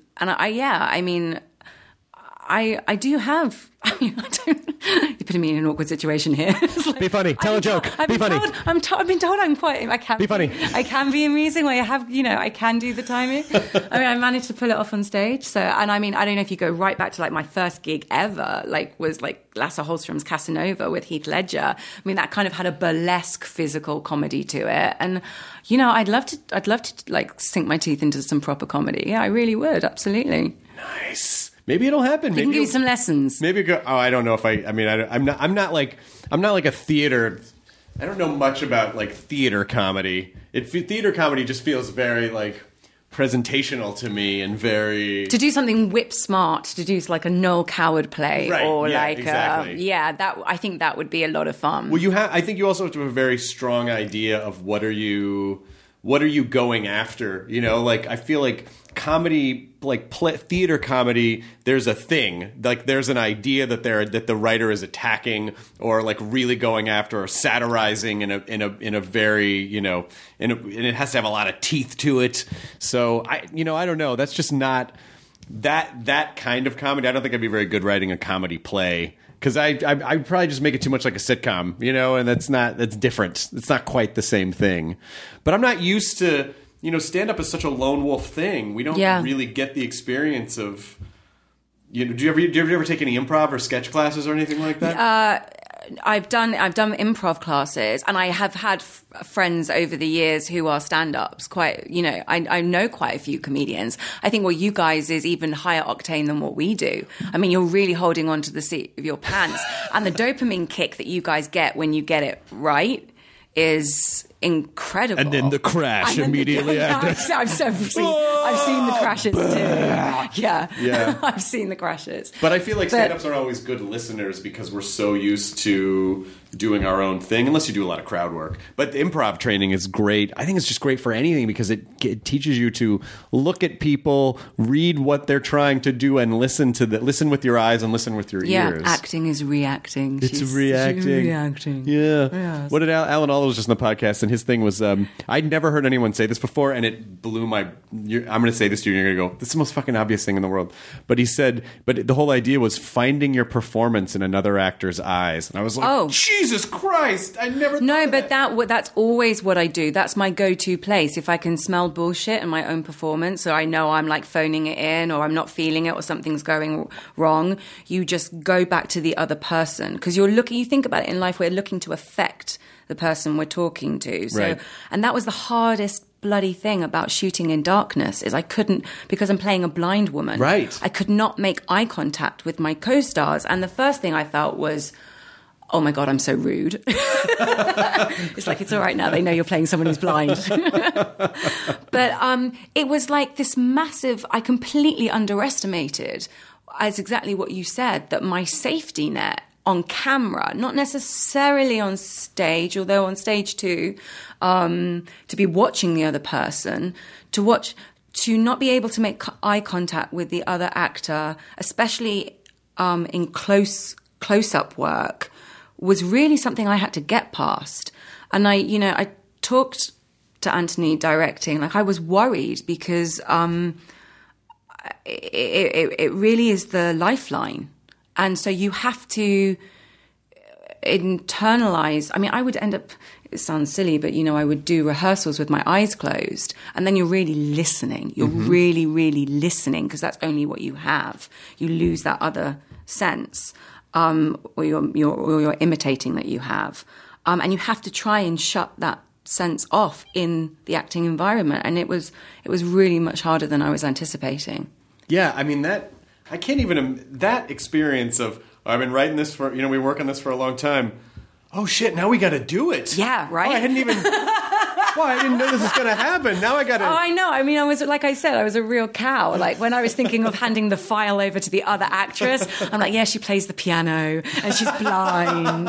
I do have. I mean, you're putting me in an awkward situation here. Like, be funny. Tell a joke. Be funny. I've been told I'm quite. I can be funny. I can be amusing. Where I can do the timing. I mean, I managed to pull it off on stage. So, and I mean, I don't know if you go right back to like my first gig ever, was Lasse Hallström's Casanova with Heath Ledger. I mean, that kind of had a burlesque physical comedy to it, and you know, I'd love to like sink my teeth into some proper comedy. Yeah, I really would. Absolutely. Nice. Maybe it'll happen. Maybe give you some lessons. Maybe go. Oh, I don't know if I mean, I'm not like a theater. I don't know much about like theater comedy. Theater comedy just feels very like presentational to me and very to do something whip smart. To do like a Noel Coward play, right, or yeah, like exactly. That I think that would be a lot of fun. Well, I think you also have to have a very strong idea of what are you going after. You know, like I feel like comedy, like theater comedy, there's a thing, like there's an idea that the writer is attacking or like really going after or satirizing in a very, you know, and it has to have a lot of teeth to it. So I don't know. That's just not that kind of comedy. I don't think I'd be very good writing a comedy play. Because I'd probably just make it too much like a sitcom, you know, and that's different. It's not quite the same thing. But I'm not used to, you know, stand-up is such a lone wolf thing. We don't really get the experience of, you know, do you ever take any improv or sketch classes or anything like that? I've done improv classes, and I have had friends over the years who are stand-ups. Quite, you know, I know quite a few comedians. I think what you guys is even higher octane than what we do. I mean, you're really holding on to the seat of your pants, and the dopamine kick that you guys get when you get it right is incredible. And then the crash immediately after. I've seen the crashes too. Yeah. I've seen the crashes. But I feel like stand-ups are always good listeners because we're so used to doing our own thing, unless you do a lot of crowd work. But the improv training is great. I think it's just great for anything because it teaches you to look at people, read what they're trying to do, and listen with your eyes and listen with your ears. Yeah, acting is reacting. It's reacting. She's reacting. Yeah. Yes. What did Alan Alda was just on the podcast, and his thing was, I'd never heard anyone say this before, and it blew my... I'm going to say this to you, and you're going to go, this is the most fucking obvious thing in the world. But he said, but the whole idea was finding your performance in another actor's eyes. And I was like, Jesus Christ, I never thought but that's always what I do. That's my go-to place. If I can smell bullshit in my own performance, or I know I'm like phoning it in, or I'm not feeling it, or something's going wrong, you just go back to the other person. Because you think about it in life, we're looking to affect the person we're talking to. So, right. And that was the hardest bloody thing about shooting in darkness, is I couldn't, because I'm playing a blind woman. Right. I could not make eye contact with my co-stars. And the first thing I felt was, oh my God, I'm so rude. It's like, it's all right now. They know you're playing someone who's blind. But it was like this massive, I completely underestimated, as exactly what you said, that my safety net on camera, not necessarily on stage, although on stage too, to be watching the other person, to not be able to make eye contact with the other actor, especially in close-up work, was really something I had to get past. And I talked to Anthony directing, like I was worried because it really is the lifeline. And so you have to internalize. I mean, I would end up, it sounds silly, but, I would do rehearsals with my eyes closed. And then you're really listening. You're really, really listening, because that's only what you have. You lose that other sense, or you're imitating that you have. And you have to try and shut that sense off in the acting environment. And it was really much harder than I was anticipating. Yeah, I mean, that experience of, I've been writing this for, we work on this for a long time. Oh shit, now we got to do it. Yeah, right? Oh, I didn't know this was going to happen. Now I got to... Oh, I know. I mean, I was a real cow. Like, when I was thinking of handing the file over to the other actress, I'm like, yeah, she plays the piano and she's blind,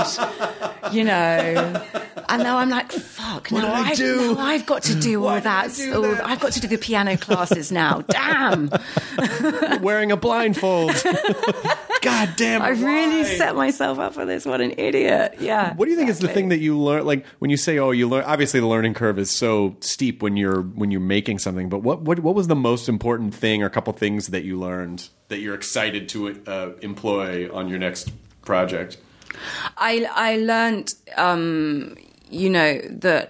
And now I'm like, fuck, now I've got to do all that. I've got to do the piano classes now. Damn. Wearing a blindfold. God damn it. I really set myself up for this. What an idiot. Yeah. What do you think is the thing that you learn? Like, when you say, you learn, obviously the learning curve is so steep when you're making something, but what was the most important thing, or a couple things that you learned that you're excited to employ on your next project? I learned, that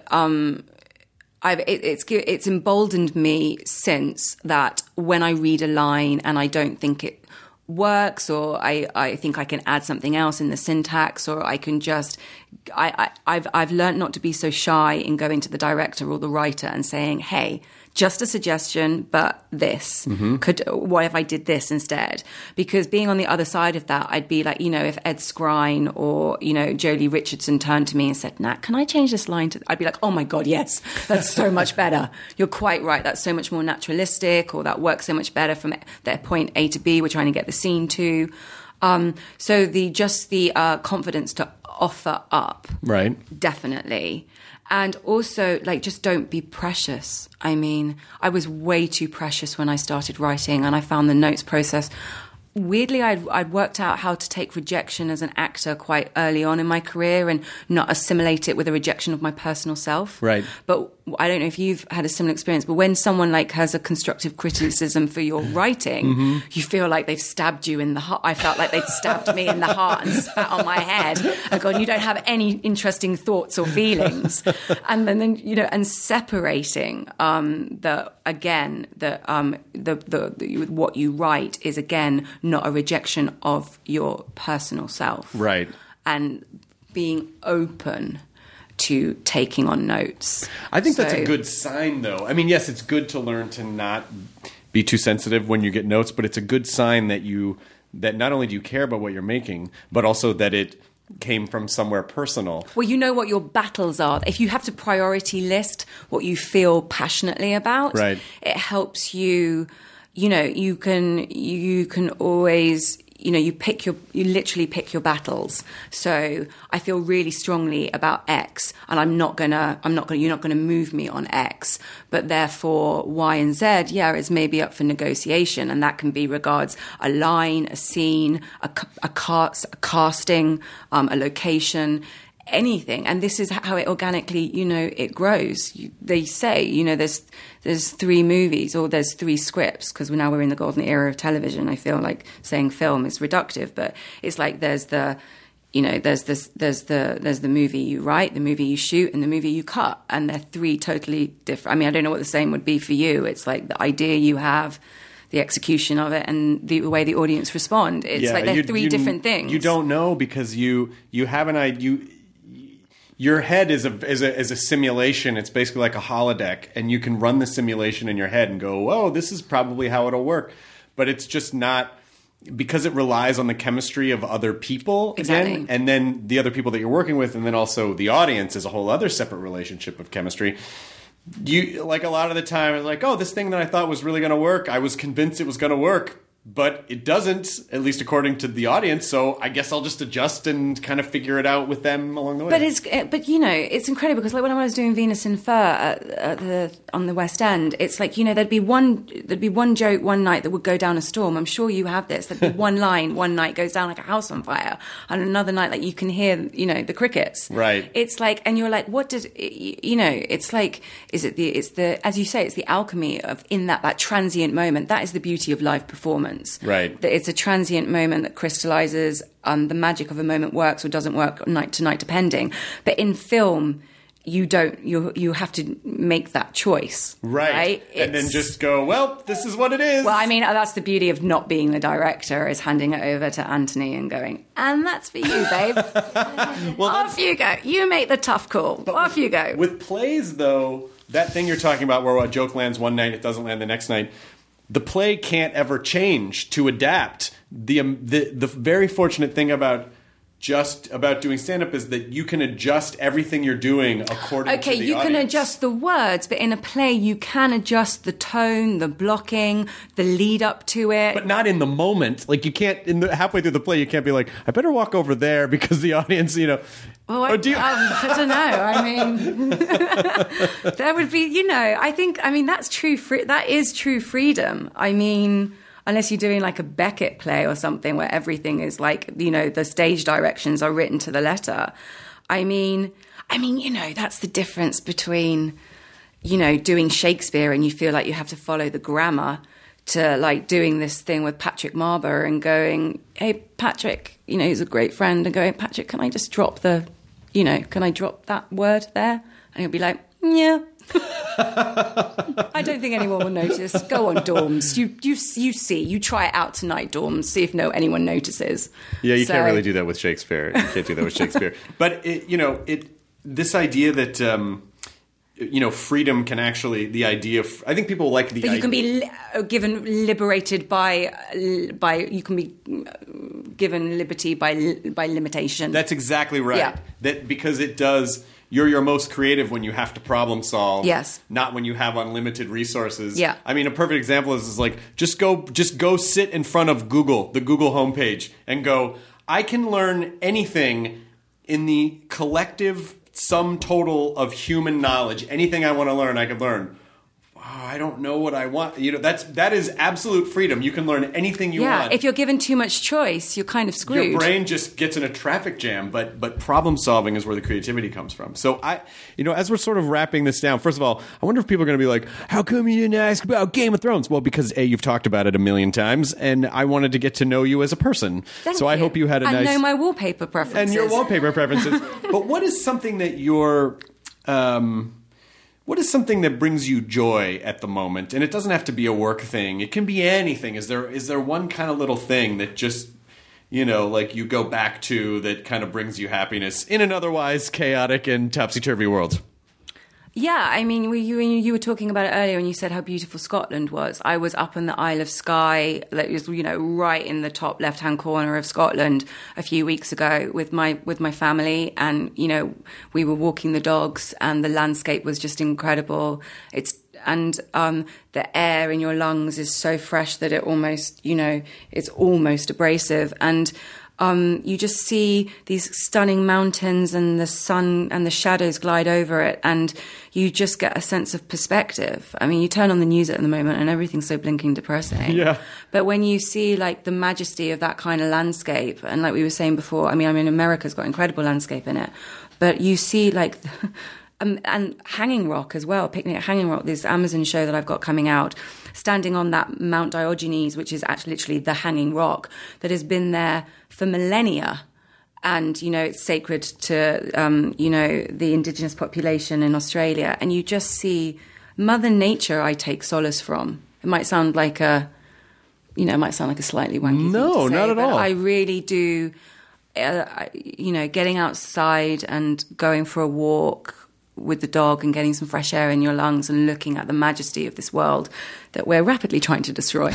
it's emboldened me since, that when I read a line and I don't think it works, or I think I can add something else in the syntax, or I can just... I've learned not to be so shy in going to the director or the writer and saying, hey, just a suggestion, but this. What if I did this instead? Because being on the other side of that, I'd be like, if Ed Skrein or, Jolie Richardson turned to me and said, Nat, can I change this line to... I'd be like, oh my God, yes, that's so much better. You're quite right. That's so much more naturalistic, or that works so much better from their point A to B. We're trying to get the scene to. So the confidence to offer up. Right. Definitely. And also, just don't be precious. I mean, I was way too precious when I started writing, and I found the notes process... Weirdly, I'd worked out how to take rejection as an actor quite early on in my career and not assimilate it with a rejection of my personal self. Right. But I don't know if you've had a similar experience, but when someone has a constructive criticism for your writing, you feel like they've stabbed you in the heart. I felt like they'd stabbed me in the heart and spat on my head and gone, you don't have any interesting thoughts or feelings. And then and separating what you write is, again, not a rejection of your personal self. Right. And being open to taking on notes. I think that's a good sign, though. I mean, yes, it's good to learn to not be too sensitive when you get notes, but it's a good sign that not only do you care about what you're making, but also that came from somewhere personal. Well, you know what your battles are. If you have to priority list what you feel passionately about, Right. it helps you, you know, you can always, you know, you literally pick your battles. So I feel really strongly about X, and you're not gonna move me on X, but therefore Y and Z, is maybe up for negotiation, and that can be regards a line, a scene, a casting, a location, anything. And this is how it organically, you know, it grows. They say, you know, there's 3 movies or there's 3 scripts, because now we're in the golden era of television. I feel like saying film is reductive, but it's like there's the movie you write, the movie you shoot, and the movie you cut, and they're 3 totally different. I mean, I don't know what the same would be for you. It's like the idea you have, the execution of it, and the way the audience respond. It's like they're 3 different things. You don't know, because you have an idea. Your head is a simulation. It's basically like a holodeck, and you can run the simulation in your head and go, "Oh, this is probably how it'll work," but it's just not, because it relies on the chemistry of other people Exactly. again, and then the other people that you're working with, and then also the audience is a whole other separate relationship of chemistry. You, like, a lot of the time, it's like, "Oh, this thing that I thought was really going to work, I was convinced it was going to work." But it doesn't, at least according to the audience. So I guess I'll just adjust and kind of figure it out with them along the way. But you know, it's incredible, because like when I was doing Venus in Fur on the West End, it's like, you know, there'd be one joke one night that would go down a storm. I'm sure you have this. There'd be one line one night goes down like a house on fire, and another night like you can hear, you know, the crickets. Right. It's like, and you're like, what did you know? It's like, it's the as you say, it's the alchemy of in that transient moment. That is the beauty of live performance. Right. That it's a transient moment that crystallizes. The magic of a moment works or doesn't work night to night, depending. But in film, you don't. You have to make that choice. Right. And then just go, well, this is what it is. Well, I mean, that's the beauty of not being the director, is handing it over to Anthony and going, and that's for you, babe. Off you go. You make the tough call. Off you go. With plays, though, that thing you're talking about where a joke lands one night, it doesn't land the next night, the play can't ever change to adapt. The very fortunate thing about doing stand-up is that you can adjust everything you're doing according to the audience. Okay, you can adjust the words, but in a play you can adjust the tone, the blocking, the lead up to it. But not in the moment. Like, you can't, halfway through the play, you can't be like, I better walk over there because the audience, you know... Well, I don't know. I mean, there would be, you know, that is true freedom. I mean, unless you're doing like a Beckett play or something where everything is like, you know, the stage directions are written to the letter. I mean, you know, that's the difference between, you know, doing Shakespeare and you feel like you have to follow the grammar, to like doing this thing with Patrick Marber and going, hey, Patrick, you know, he's a great friend, and going, Patrick, can I just drop can I drop that word there? And he'll be like, yeah. I don't think anyone will notice. Go on, Dorms. You try it out tonight, Dorms. See if anyone notices. Yeah, you can't really do that with Shakespeare. You can't do that with Shakespeare. But this idea that freedom can actually, the idea of, I think people like the idea. But you can be given liberated by you can be given liberty by limitation. That's exactly right. Yeah. That because it does. You're your most creative when you have to problem solve. Yes. Not when you have unlimited resources. Yeah. I mean, a perfect example is like just go sit in front of Google, the Google homepage, and go, I can learn anything in the collective sum total of human knowledge. Anything I want to learn, I can learn. I don't know what I want. You know, that is absolute freedom. You can learn anything you want. Yeah, if you're given too much choice, you're kind of screwed. Your brain just gets in a traffic jam, but problem solving is where the creativity comes from. So as we're sort of wrapping this down, first of all, I wonder if people are going to be like, how come you didn't ask about Game of Thrones? Well, because A, you've talked about it a million times, and I wanted to get to know you as a person. Thank so you. I hope you had a nice... I know my wallpaper preferences. And your wallpaper preferences. But what is something that you're... what is something that brings you joy at the moment? And it doesn't have to be a work thing. It can be anything. Is there one kind of little thing that just, you know, like you go back to that kind of brings you happiness in an otherwise chaotic and topsy-turvy world? Yeah, I mean, you were talking about it earlier and you said how beautiful Scotland was. I was up in the Isle of Skye, that was, right in the top left-hand corner of Scotland a few weeks ago with my family, and, we were walking the dogs and the landscape was just incredible. The air in your lungs is so fresh that it almost, it's almost abrasive. And you just see these stunning mountains and the sun and the shadows glide over it, and you just get a sense of perspective. I mean, you turn on the news at the moment and everything's so blinking depressing. Yeah. But when you see like the majesty of that kind of landscape, and like we were saying before, I mean, America's got incredible landscape in it, but you see like... and Hanging Rock as well, Picnic at Hanging Rock, this Amazon show that I've got coming out, standing on that Mount Diogenes, which is actually literally the Hanging Rock that has been there for millennia. And, it's sacred to, the indigenous population in Australia. And you just see Mother Nature I take solace from. It might sound like a slightly wanky thing to say, not at all. I really do, getting outside and going for a walk with the dog and getting some fresh air in your lungs and looking at the majesty of this world that we're rapidly trying to destroy,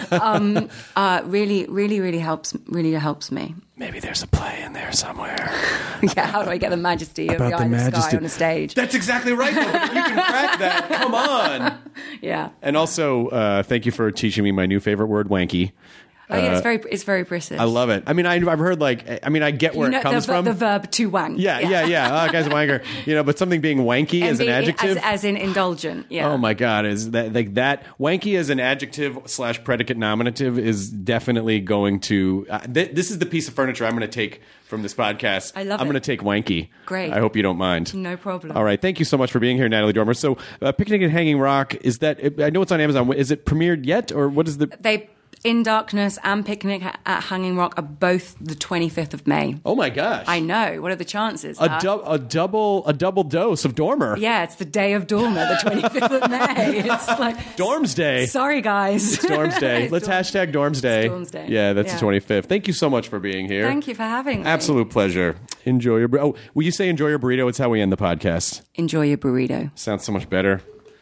really helps me. Maybe there's a play in there somewhere. Yeah, how do I get the majesty of the Isle of Skye on a stage? That's exactly right. Though. You can crack that. Come on. Yeah. And also, thank you for teaching me my new favorite word, wanky. Oh, yeah, it's very British. I love it. I mean, I've heard I get where it comes from. The verb to wank. Yeah. Oh, guy's a wanker. But something being wanky as an adjective. As in indulgent, yeah. Oh my God, is that like that wanky as an adjective / predicate nominative is definitely going to, this is the piece of furniture I'm going to take from this podcast. I love it. I'm going to take wanky. Great. I hope you don't mind. No problem. All right. Thank you so much for being here, Natalie Dormer. So Picnic at Hanging Rock, I know it's on Amazon. Is it premiered yet, or what is the... In Darkness and Picnic at Hanging Rock are both the 25th of May. Oh my gosh! I know. What are the chances? A double dose of Dormer. Yeah, it's the day of Dormer, the 25th of May. It's like Dorms Day. Sorry, guys. It's Dorms Day. Let's hashtag Dorms Day. Dorms Day. Yeah, that's the 25th. Thank you so much for being here. Thank you for having me. Absolute pleasure. Enjoy your. Will you say enjoy your burrito? It's how we end the podcast. Enjoy your burrito. Sounds so much better.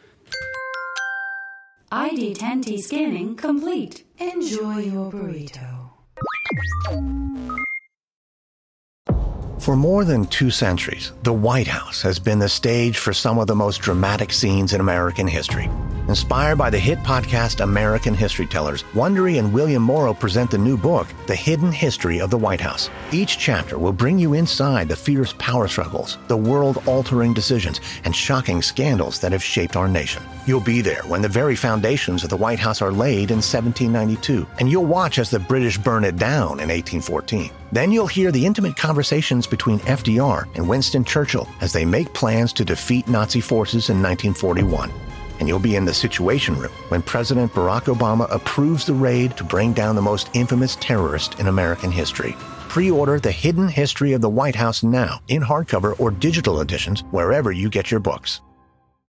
ID10T scanning complete. Enjoy your burrito. For more than 2 centuries, the White House has been the stage for some of the most dramatic scenes in American history. Inspired by the hit podcast American History Tellers, Wondery and William Morrow present the new book, The Hidden History of the White House. Each chapter will bring you inside the fierce power struggles, the world-altering decisions, and shocking scandals that have shaped our nation. You'll be there when the very foundations of the White House are laid in 1792, and you'll watch as the British burn it down in 1814. Then you'll hear the intimate conversations between FDR and Winston Churchill as they make plans to defeat Nazi forces in 1941. And you'll be in the Situation Room when President Barack Obama approves the raid to bring down the most infamous terrorist in American history. Pre-order The Hidden History of the White House now in hardcover or digital editions wherever you get your books.